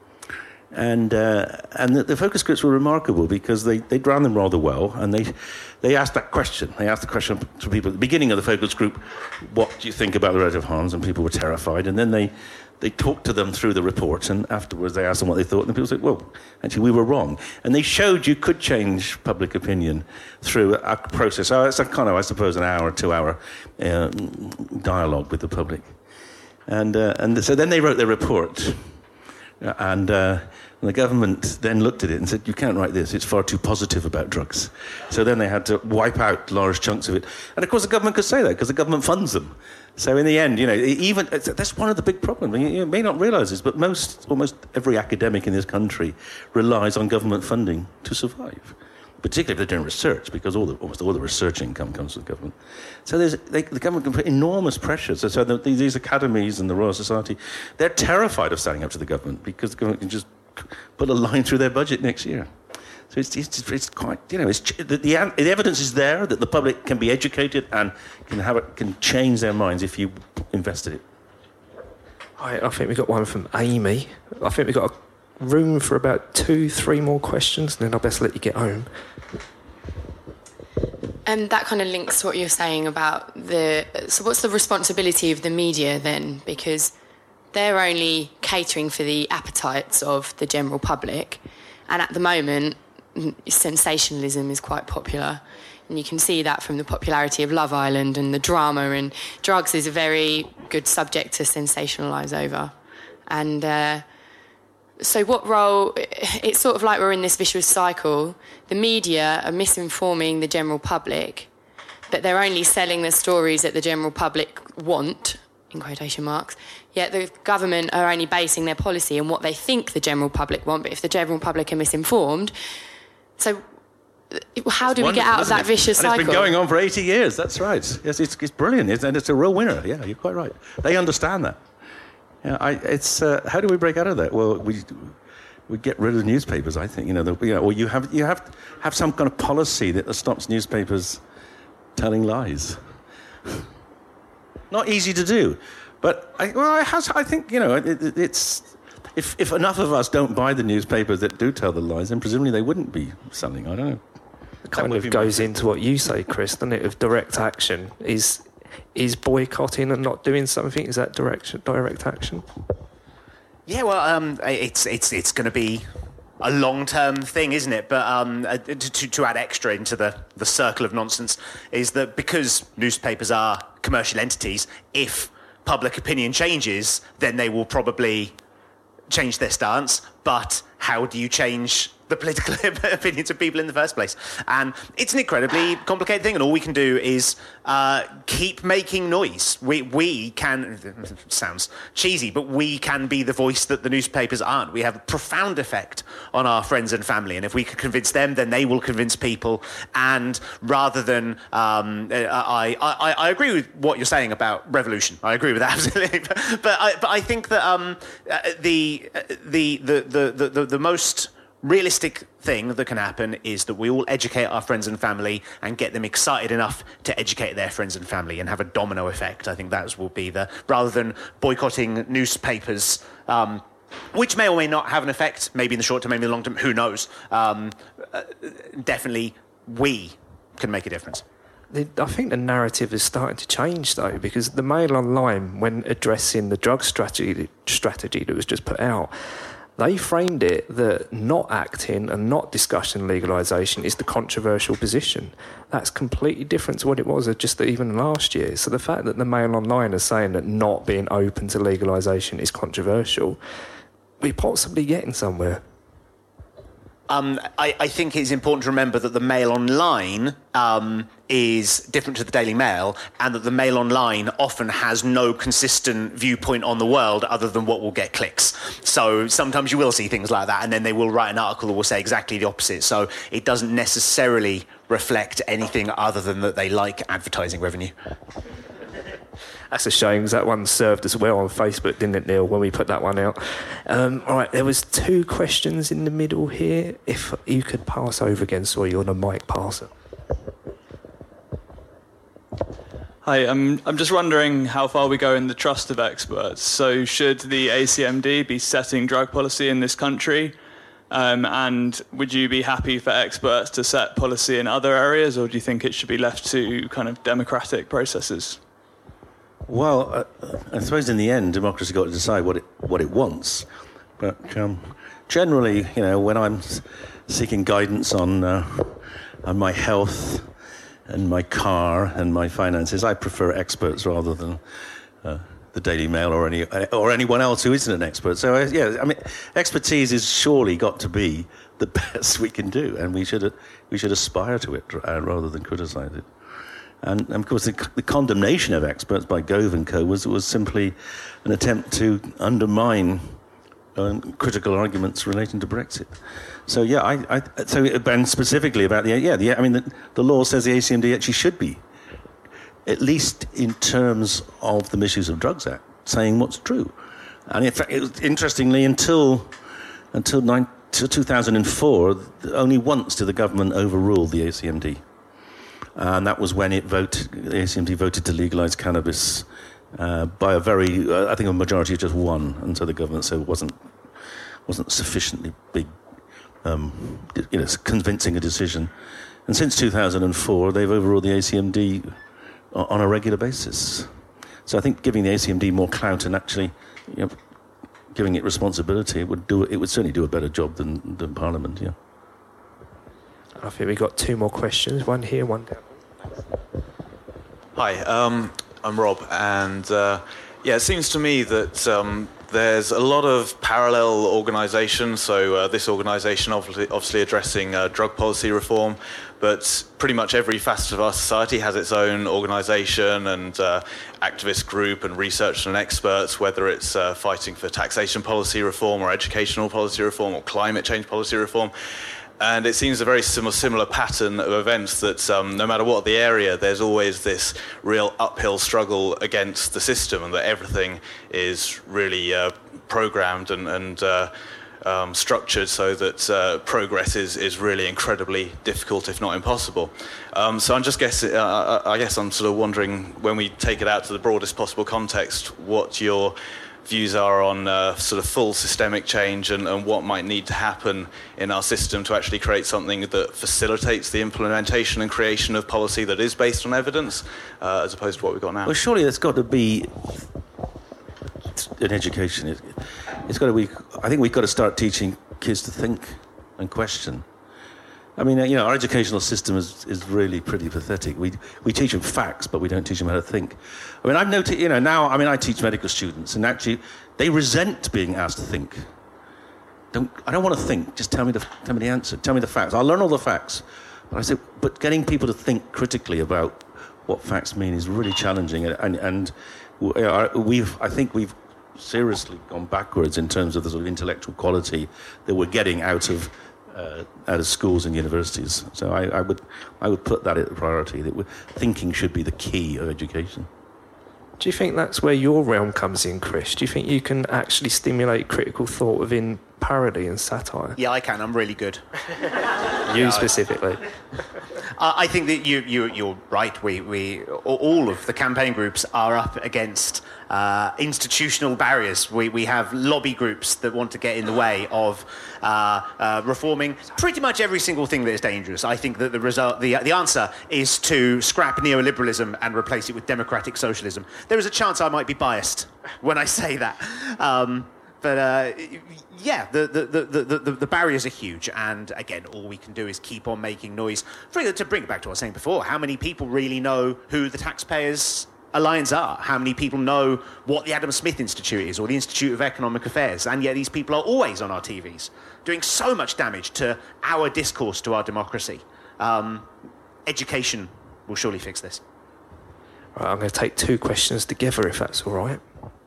And the focus groups were remarkable because they ran them rather well, and they asked that question. They asked the question to people at the beginning of the focus group, what do you think about the relative harms? And people were terrified. And then they talked to them through the report, and afterwards they asked them what they thought, and people said, well, actually, we were wrong. And they showed you could change public opinion through a process. So it's a kind of, I suppose, an hour, 2 hour dialogue with the public. And so then they wrote their report. And the government then looked at it and said, you can't write this, it's far too positive about drugs. So then they had to wipe out large chunks of it. And of course the government could say that because the government funds them. So in the end, that's one of the big problems. You may not realise this, but almost every academic in this country relies on government funding to survive, particularly if they're doing research, because almost all the research income comes from the government. So the government can put enormous pressure. So these academies and the Royal Society, they're terrified of standing up to the government because the government can just put a line through their budget next year. So it's quite, the evidence is there that the public can be educated and can change their minds if you invested it. I think we've got one from Amy. I think we've got room for about 2-3 more questions, and then I'll best let you get home. And that kind of links to what you're saying about so what's the responsibility of the media then? Because they're only catering for the appetites of the general public, and at the moment sensationalism is quite popular, and you can see that from the popularity of Love Island and the drama, and drugs is a very good subject to sensationalise over. And so what role, it's sort of like we're in this vicious cycle. The media are misinforming the general public, but they're only selling the stories that the general public want, in quotation marks, yet the government are only basing their policy on what they think the general public want. But if the general public are misinformed, so how do we get out of that vicious cycle? And it's been going on for 80 years, that's right. Yes, it's brilliant, and it's a real winner. Yeah, you're quite right. They understand that. Yeah, how do we break out of that? Well, we get rid of newspapers, I think. Or you have some kind of policy that stops newspapers telling lies. Not easy to do, but I think it's if enough of us don't buy the newspapers that do tell the lies, then presumably they wouldn't be selling. I don't know. It kind of goes into what you say, Chris, doesn't it? Of direct action is boycotting and not doing something. Is that direct action? Yeah, well, it's going to be a long-term thing, isn't it? But to add extra into the circle of nonsense is that because newspapers are commercial entities, if public opinion changes, then they will probably change their stance. But how do you change the political opinions of people in the first place. And it's an incredibly complicated thing, and all we can do is keep making noise. We can, it sounds cheesy, but we can be the voice that the newspapers aren't. We have a profound effect on our friends and family, and if we can convince them, then they will convince people. And rather than, I agree with what you're saying about revolution. I agree with that absolutely. But I think that the most realistic thing that can happen is that we all educate our friends and family and get them excited enough to educate their friends and family and have a domino effect. I think that will be rather than boycotting newspapers, which may or may not have an effect, maybe in the short term, maybe in the long term, who knows. Definitely we can make a difference. I think the narrative is starting to change, though, because the Mail Online, when addressing the drug strategy that was just put out, they framed it that not acting and not discussing legalisation is the controversial position. That's completely different to what it was just even last year. So the fact that the Mail Online is saying that not being open to legalisation is controversial, we're possibly getting somewhere. I think it's important to remember that the Mail Online is different to the Daily Mail, and that the Mail Online often has no consistent viewpoint on the world other than what will get clicks. So sometimes you will see things like that, and then they will write an article that will say exactly the opposite. So it doesn't necessarily reflect anything other than that they like advertising revenue. That's a shame, because that one served us well on Facebook, didn't it, Neil, when we put that one out? All right, there was 2 questions in the middle here. If you could pass over again, so you're the mic passer. Hi, I'm just wondering how far we go in the trust of experts. So should the ACMD be setting drug policy in this country? And would you be happy for experts to set policy in other areas, or do you think it should be left to kind of democratic processes? Well, I suppose in the end, democracy's got to decide what it wants. But generally, when I'm seeking guidance on my health and my car and my finances, I prefer experts rather than the Daily Mail or anyone else who isn't an expert. So expertise is surely got to be the best we can do, and we should aspire to it rather than criticise it. And of course, the condemnation of experts by Gove and Co. was simply an attempt to undermine critical arguments relating to Brexit. So and specifically about the law says the ACMD actually should be, at least in terms of the Misuse of Drugs Act, saying what's true. And in fact, interestingly, until 2004, only once did the government overrule the ACMD. And that was when the ACMD voted to legalise cannabis by I think a majority of just 1, and so the government said it wasn't sufficiently big, convincing a decision. And since 2004, they've overruled the ACMD on a regular basis. So I think giving the ACMD more clout and actually, giving it responsibility would certainly do a better job than Parliament. Yeah. I think we've got 2 more questions. One here, one down. Hi, I'm Rob, and it seems to me that there's a lot of parallel organisations. So this organisation obviously addressing drug policy reform, but pretty much every facet of our society has its own organisation and activist group and researchers and experts, whether it's fighting for taxation policy reform or educational policy reform or climate change policy reform. And it seems a very similar pattern of events that no matter what the area, there's always this real uphill struggle against the system, and that everything is really programmed and structured so that progress is really incredibly difficult, if not impossible. So I'm just guessing, I guess I'm sort of wondering, when we take it out to the broadest possible context, what your views are on sort of full systemic change and what might need to happen in our system to actually create something that facilitates the implementation and creation of policy that is based on evidence, as opposed to what we've got now. Well, surely there's got to be an education. It's got to be. I think we've got to start teaching kids to think and question. I mean, our educational system is really pretty pathetic. We teach them facts, but we don't teach them how to think. I mean, I've noticed, now, I teach medical students, and actually, they resent being asked to think. I don't want to think. Just tell me the answer. Tell me the facts. I'll learn all the facts. But I said, but getting people to think critically about what facts mean is really challenging, and I think we've seriously gone backwards in terms of the sort of intellectual quality that we're getting out of schools and universities. So I would put that at the priority. That thinking should be the key of education. Do you think that's where your realm comes in, Chris? Do you think you can actually stimulate critical thought within parody and satire? Yeah, I can. I'm really good. You specifically. I think that you're right. We all of the campaign groups are up against institutional barriers. We have lobby groups that want to get in the way of reforming pretty much every single thing that is dangerous. I think that the answer is to scrap neoliberalism and replace it with democratic socialism. There is a chance I might be biased when I say that. Yeah, the barriers are huge, and again, all we can do is keep on making noise. To bring it back to what I was saying before, how many people really know who the Taxpayers Alliance are? How many people know what the Adam Smith Institute is, or the Institute of Economic Affairs? And yet these people are always on our TVs, doing so much damage to our discourse, to our democracy. Education will surely fix this. Right, I'm going to take two questions together, if that's all right.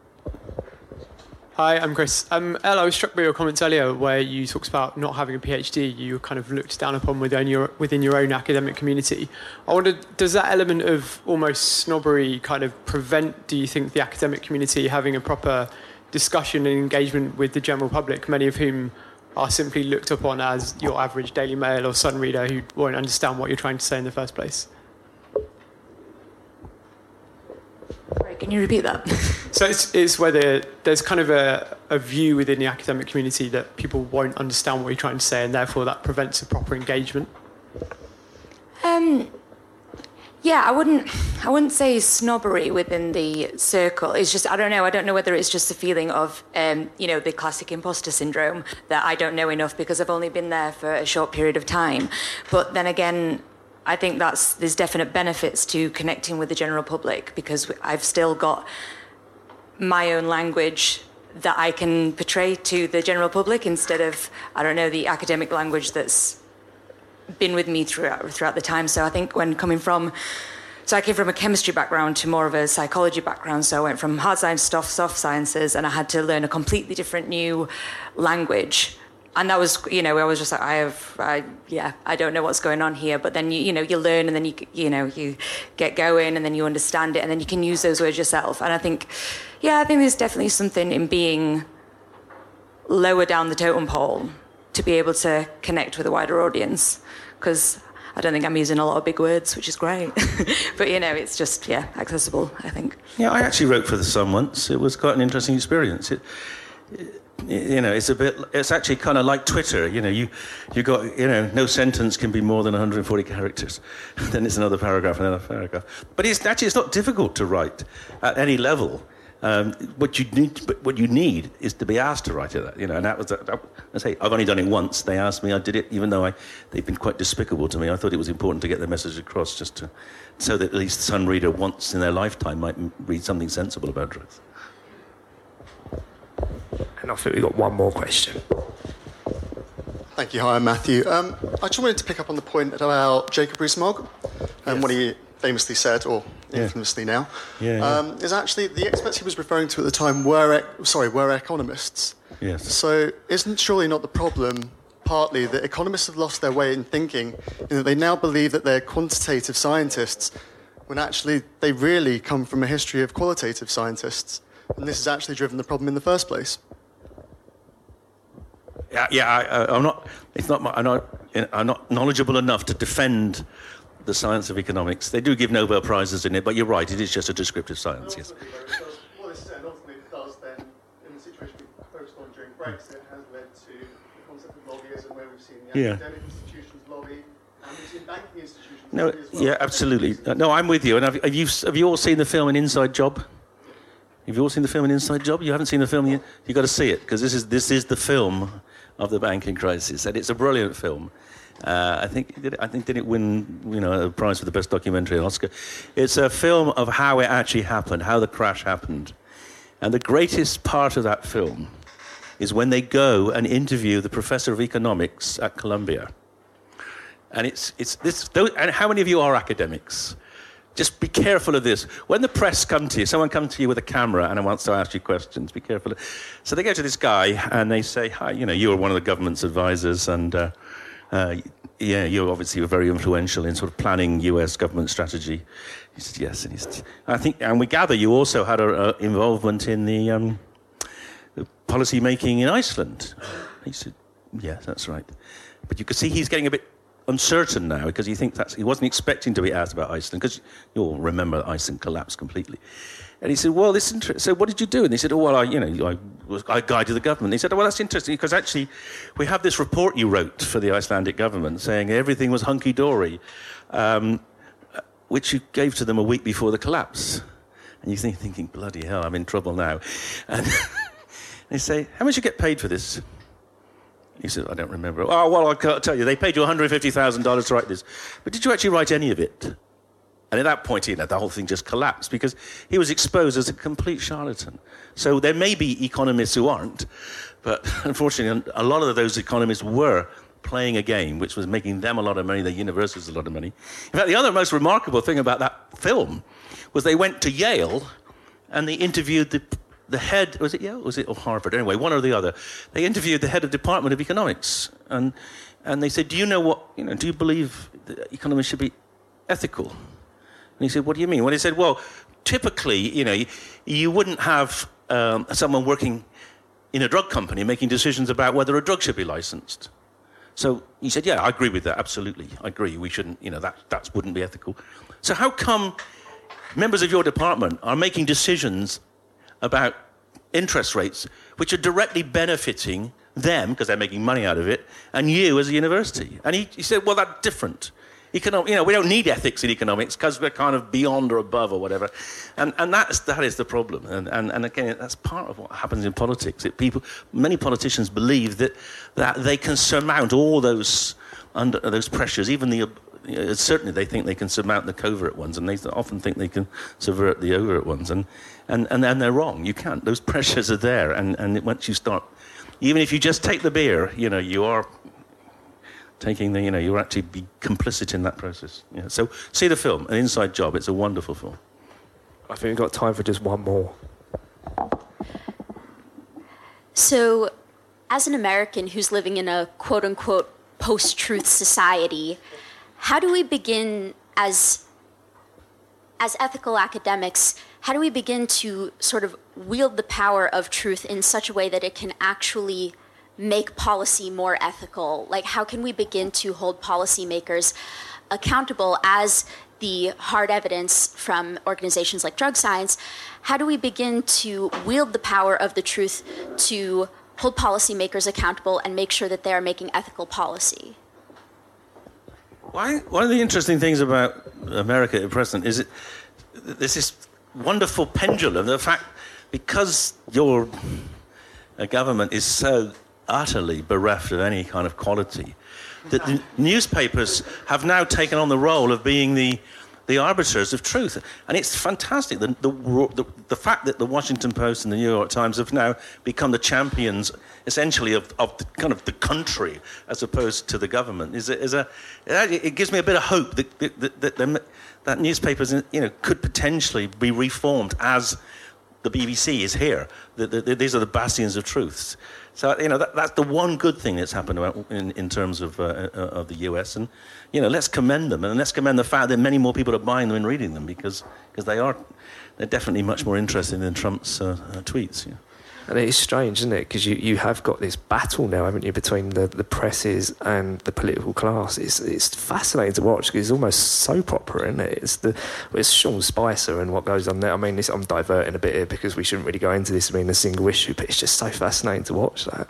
Hi, I'm Chris. Elle, I was struck by your comments earlier where you talked about not having a PhD. You were kind of looked down upon within your own academic community. I wondered, does that element of almost snobbery kind of prevent, do you think, the academic community having a proper discussion and engagement with the general public, many of whom are simply looked upon as your average Daily Mail or Sun reader who won't understand what you're trying to say in the first place? Sorry, can you repeat that? So it's whether there's kind of a view within the academic community that people won't understand what you're trying to say, and therefore that prevents a proper engagement. Yeah, I wouldn't say snobbery within the circle. It's just I don't know whether it's just a feeling of the classic imposter syndrome, that I don't know enough because I've only been there for a short period of time. But then again, I think there's definite benefits to connecting with the general public, because I've still got my own language that I can portray to the general public instead of, the academic language that's been with me throughout the time. So I think I came from a chemistry background to more of a psychology background. So I went from hard science to soft sciences, and I had to learn a completely different new language. And that was, I was just like, I don't know what's going on here. But then, you learn, and then you get going, and then you understand it, and then you can use those words yourself. And I think there's definitely something in being lower down the totem pole to be able to connect with a wider audience. Because I don't think I'm using a lot of big words, which is great. But, it's just, accessible, I think. Yeah, I actually wrote for The Sun once. It was quite an interesting experience. It's actually kind of like Twitter. You got, no sentence can be more than 140 characters. Then it's another paragraph, another paragraph. But it's not difficult to write at any level. What you need is to be asked to write it. And that was, I say, I've only done it once. They asked me, I did it, even though they've been quite despicable to me. I thought it was important to get the message across, so that at least the Sun reader once in their lifetime might read something sensible about drugs. And I think we've got one more question. Thank you. Hi, I'm Matthew. I just wanted to pick up on the point about Jacob Rees-Mogg and what he famously said, or infamously now, is actually the experts he was referring to at the time were economists. Yes. So isn't surely not the problem partly that economists have lost their way in thinking, in that they now believe that they're quantitative scientists when actually they really come from a history of qualitative scientists? And this has actually driven the problem in the first place. I'm not knowledgeable enough to defend the science of economics. They do give Nobel Prizes in it, but you're right, it is just a descriptive science, yes. What this ultimately does then, in the situation we focused on during Brexit, has led to the concept of lobbyism, where we've seen the academic institutions lobby, and we've seen banking institutions lobby as well. Yeah, absolutely. No, I'm with you. And have you all seen the film An Inside Job? Have you all seen the film An Inside Job? You haven't seen the film yet? You've got to see it, because this is the film of the banking crisis, and it's a brilliant film. I think did it win a prize for the best documentary at Oscar? It's a film of how it actually happened, how the crash happened, and the greatest part of that film is when they go and interview the professor of economics at Columbia. And and how many of you are academics? Just be careful of this. When the press come to you, someone comes to you with a camera and wants to ask you questions, be careful. So they go to this guy and they say, hi, you're one of the government's advisors and you obviously were very influential in sort of planning US government strategy. He said, yes. And we gather you also had an involvement in the policy making in Iceland. He said, yes, that's right. But you can see he's getting a bit uncertain now because he thinks he wasn't expecting to be asked about Iceland because you'll remember that Iceland collapsed completely. And he said, well, this is interesting. So what did you do? And they said, oh, well, I guided the government. He said, oh, well, that's interesting because actually we have this report you wrote for the Icelandic government saying everything was hunky-dory, which you gave to them a week before the collapse. And you're thinking, bloody hell, I'm in trouble now. And they say, how much you get paid for this? He said, I don't remember. Oh, well, I can't tell you. They paid you $150,000 to write this. But did you actually write any of it? And at that point, the whole thing just collapsed because he was exposed as a complete charlatan. So there may be economists who aren't, but unfortunately, a lot of those economists were playing a game which was making them a lot of money, the universities a lot of money. In fact, the other most remarkable thing about that film was they went to Yale and they interviewed the head, was it Yale? Was it Harvard? Anyway, one or the other. They interviewed the head of Department of Economics. And they said, do you believe that economists should be ethical? And he said, what do you mean? Well, he said, well, typically, you wouldn't have someone working in a drug company making decisions about whether a drug should be licensed. So he said, yeah, I agree with that, absolutely. I agree, we shouldn't, that wouldn't be ethical. So how come members of your department are making decisions about interest rates which are directly benefiting them, because they're making money out of it, and you as a university? And he said, well, that's different. We don't need ethics in economics because we're kind of beyond or above or whatever. And that is the problem. And again, that's part of what happens in politics. Many politicians believe that they can surmount all those pressures, even certainly they think they can surmount the covert ones, and they often think they can subvert the overt ones. And they're wrong. You can't. Those pressures are there. And once you start, even if you just take the beer, you are taking you actually be complicit in that process. Yeah. So see the film, An Inside Job. It's a wonderful film. I think we've got time for just one more. So, as an American who's living in a quote-unquote post-truth society, how do we begin as ethical academics, how do we begin to sort of wield the power of truth in such a way that it can actually make policy more ethical? Like, how can we begin to hold policymakers accountable as the hard evidence from organizations like Drug Science? How do we begin to wield the power of the truth to hold policymakers accountable and make sure that they are making ethical policy? One of the interesting things about America at present is there's this wonderful pendulum. The fact, because your government is so utterly bereft of any kind of quality, that the newspapers have now taken on the role of being the arbiters of truth. And it's fantastic. The fact that the Washington Post and the New York Times have now become the champions, essentially, of the kind of the country as opposed to the government it gives me a bit of hope that newspapers could potentially be reformed as the BBC is here. These are the bastions of truths. So that's the one good thing that's happened in terms of the US, and let's commend them, and let's commend the fact that many more people are buying them and reading them because they're definitely much more interesting than Trump's tweets. Yeah. And it is strange, isn't it? Because you have got this battle now, haven't you, between the presses and the political class. It's fascinating to watch because it's almost soap opera, isn't it? It's Sean Spicer and what goes on there. I mean, I'm diverting a bit here because we shouldn't really go into this being a single issue, but it's just so fascinating to watch that.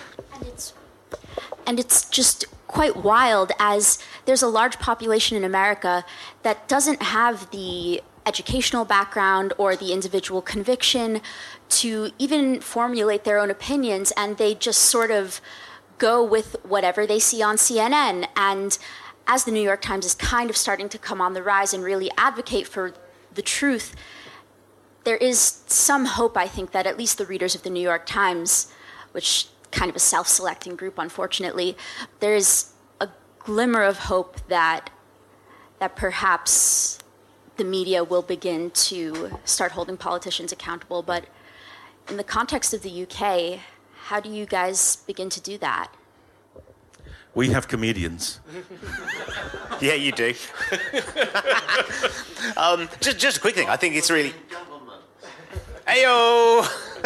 And it's just quite wild, as there's a large population in America that doesn't have the educational background or the individual conviction to even formulate their own opinions, and they just sort of go with whatever they see on CNN. And as the New York Times is kind of starting to come on the rise and really advocate for the truth, there is some hope, I think, that at least the readers of the New York Times, which kind of a self-selecting group, unfortunately, there's a glimmer of hope that perhaps the media will begin to start holding politicians accountable. But in the context of the UK, how do you guys begin to do that? We have comedians. Yeah, you do. Just a quick thing. I think it's really... Heyo!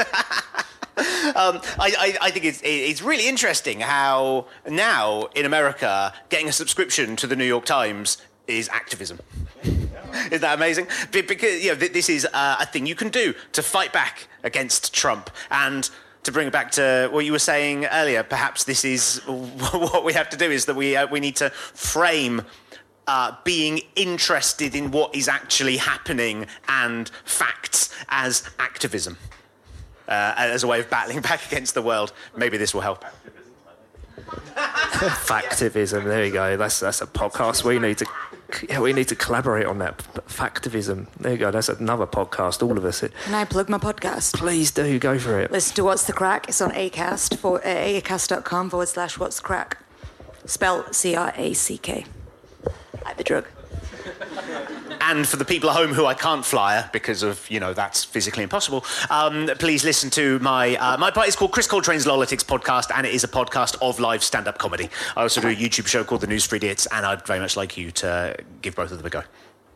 I think it's really interesting how now in America getting a subscription to the New York Times is activism. Isn't that amazing? Because this is a thing you can do to fight back against Trump. And to bring it back to what you were saying earlier, perhaps this is what we have to do, is that we need to frame being interested in what is actually happening and facts as activism, as a way of battling back against the world. Maybe this will help. Factivism, there you go. That's a podcast. We need to collaborate on that. Factivism. There you go. That's another podcast. All of us. Can I plug my podcast? Please do. Go for it. Listen to What's the Crack. It's on Acast acast.com/What's the Crack. Spell CRACK. Like the drug. And for the people at home who I can't flyer because of, that's physically impossible, please listen to my part. It's called Chris Coltrane's Lolitics podcast, and it is a podcast of live stand-up comedy. I also do a YouTube show called The News for Idiots, and I'd very much like you to give both of them a go.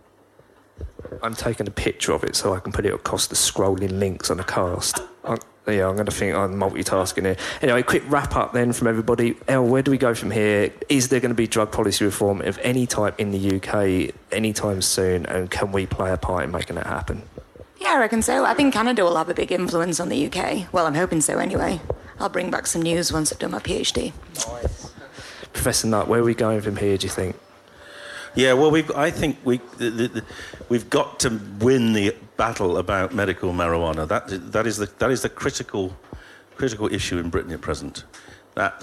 I'm taking a picture of it so I can put it across the scrolling links on the cast. I'm going to think I'm multitasking here. Anyway, quick wrap up then from everybody. Elle, where do we go from here? Is there going to be drug policy reform of any type in the UK anytime soon? And can we play a part in making that happen? Yeah, I reckon so. I think Canada will have a big influence on the UK. Well, I'm hoping so anyway. I'll bring back some news once I've done my PhD. Nice. Professor Nutt, where are we going from here, do you think? Yeah, well, I think we've got to win the battle about medical marijuana. That is the critical issue in Britain at present. That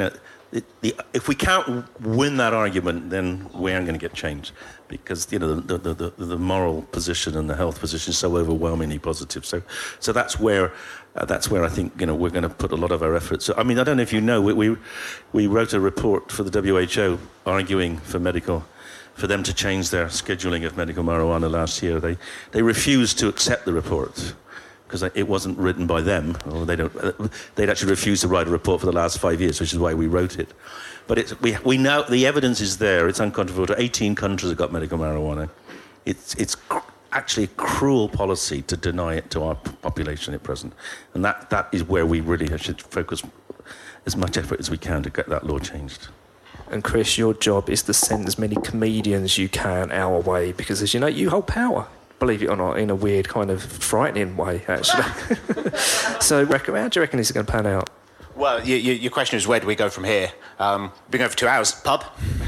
if we can't win that argument, then we aren't going to get change, because the moral position and the health position is so overwhelmingly positive. So that's where I think we're going to put a lot of our efforts. So, I mean, I don't know if you know, we wrote a report for the WHO arguing for them to change their scheduling of medical marijuana last year. They refused to accept the report because it wasn't written by them, or they'd actually refused to write a report for the last 5 years, which is why we wrote it. But we know the evidence is there. It's uncontroversial. 18 countries have got medical marijuana. It's actually a cruel policy to deny it to our population at present, and that is where we really should focus as much effort as we can to get that law changed. And Chris, your job is to send as many comedians you can our way, because as you know, you hold power, believe it or not, in a weird kind of frightening way, actually. So how do you reckon this is going to pan out? Well, your question is, where do we go from here? Been going for 2 hours. Pub?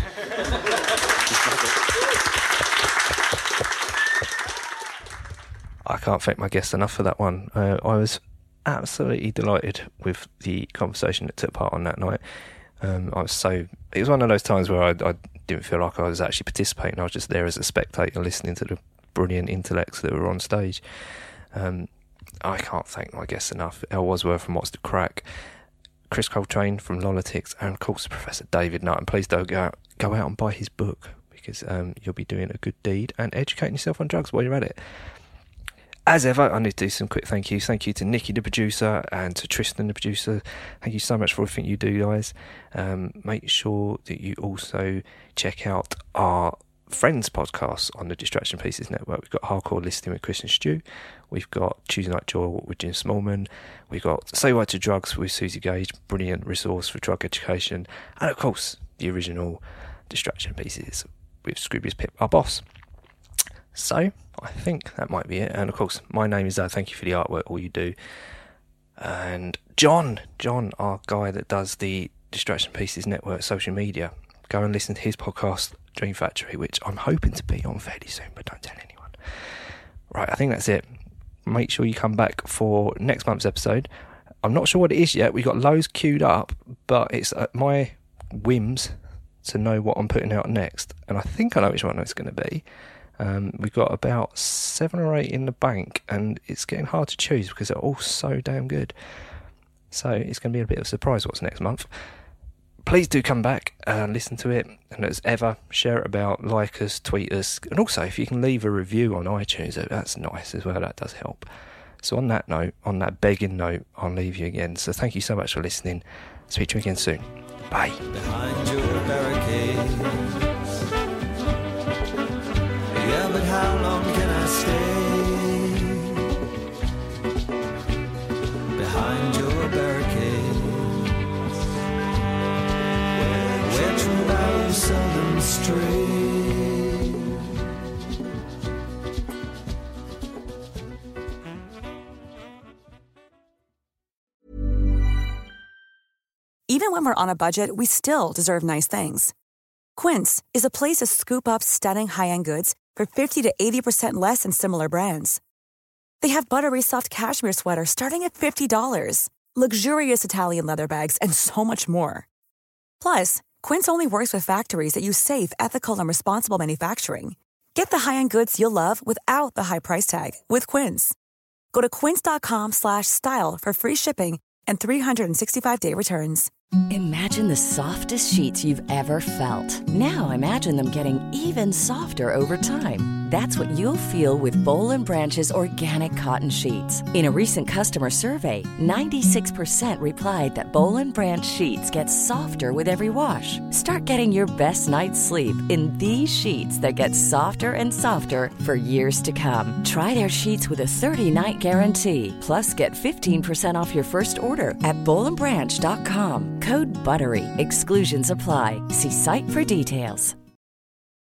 I can't thank my guests enough for that one. I was absolutely delighted with the conversation that took part on that night. It was one of those times where I didn't feel like I was actually participating. I was just there as a spectator listening to the brilliant intellects that were on stage. I can't thank my guests enough. Elle Wadsworth from What's the Crack, Chris Coltrane from Lolitics, and of course Professor David Nutt. And please don't go out and buy his book, because you'll be doing a good deed and educating yourself on drugs while you're at it. As ever, I need to do some quick thank yous. Thank you to Nikki, the producer, and to Tristan, the producer. Thank you so much for everything you do, guys. Make sure that you also check out our Friends podcast on the Distraction Pieces Network. We've got Hardcore Listening with Chris and Stu. We've got Tuesday Night Joy with Jim Smallman. We've got Say Why to Drugs with Susie Gage, brilliant resource for drug education. And of course, the original Distraction Pieces with Scroobius Pip, our boss. So, I think that might be it. And of course, my name is Thank you for the artwork, all you do. And John, our guy that does the Distraction Pieces Network social media, go and listen to his podcast, Dream Factory, which I'm hoping to be on fairly soon, but don't tell anyone. Right, I think that's it. Make sure you come back for next month's episode. I'm not sure what it is yet. We've got loads queued up, but it's at my whims to know what I'm putting out next. And I think I know which one it's going to be. We've got about 7 or 8 in the bank, and it's getting hard to choose because they're all so damn good. So it's going to be a bit of a surprise what's next month. Please do come back and listen to it. And as ever, share it about, like us, tweet us. And also, if you can leave a review on iTunes, that's nice as well. That does help. So on that note, on that begging note, I'll leave you again. So thank you so much for listening. Speak to you again soon. Bye. Behind your barricades. Yeah, but how long can I stay? Behind your barricades, where true values seldom stray. Even when we're on a budget, we still deserve nice things. Quince is a place to scoop up stunning high-end goods for 50 to 80% less than similar brands. They have buttery soft cashmere sweaters starting at $50, luxurious Italian leather bags, and so much more. Plus, Quince only works with factories that use safe, ethical, and responsible manufacturing. Get the high-end goods you'll love without the high price tag with Quince. Go to quince.com/style for free shipping and 365-day returns. Imagine the softest sheets you've ever felt. Now imagine them getting even softer over time. That's what you'll feel with Boll & Branch's organic cotton sheets. In a recent customer survey, 96% replied that Boll & Branch sheets get softer with every wash. Start getting your best night's sleep in these sheets that get softer and softer for years to come. Try their sheets with a 30-night guarantee. Plus, get 15% off your first order at bollandbranch.com. Code BUTTERY. Exclusions apply. See site for details.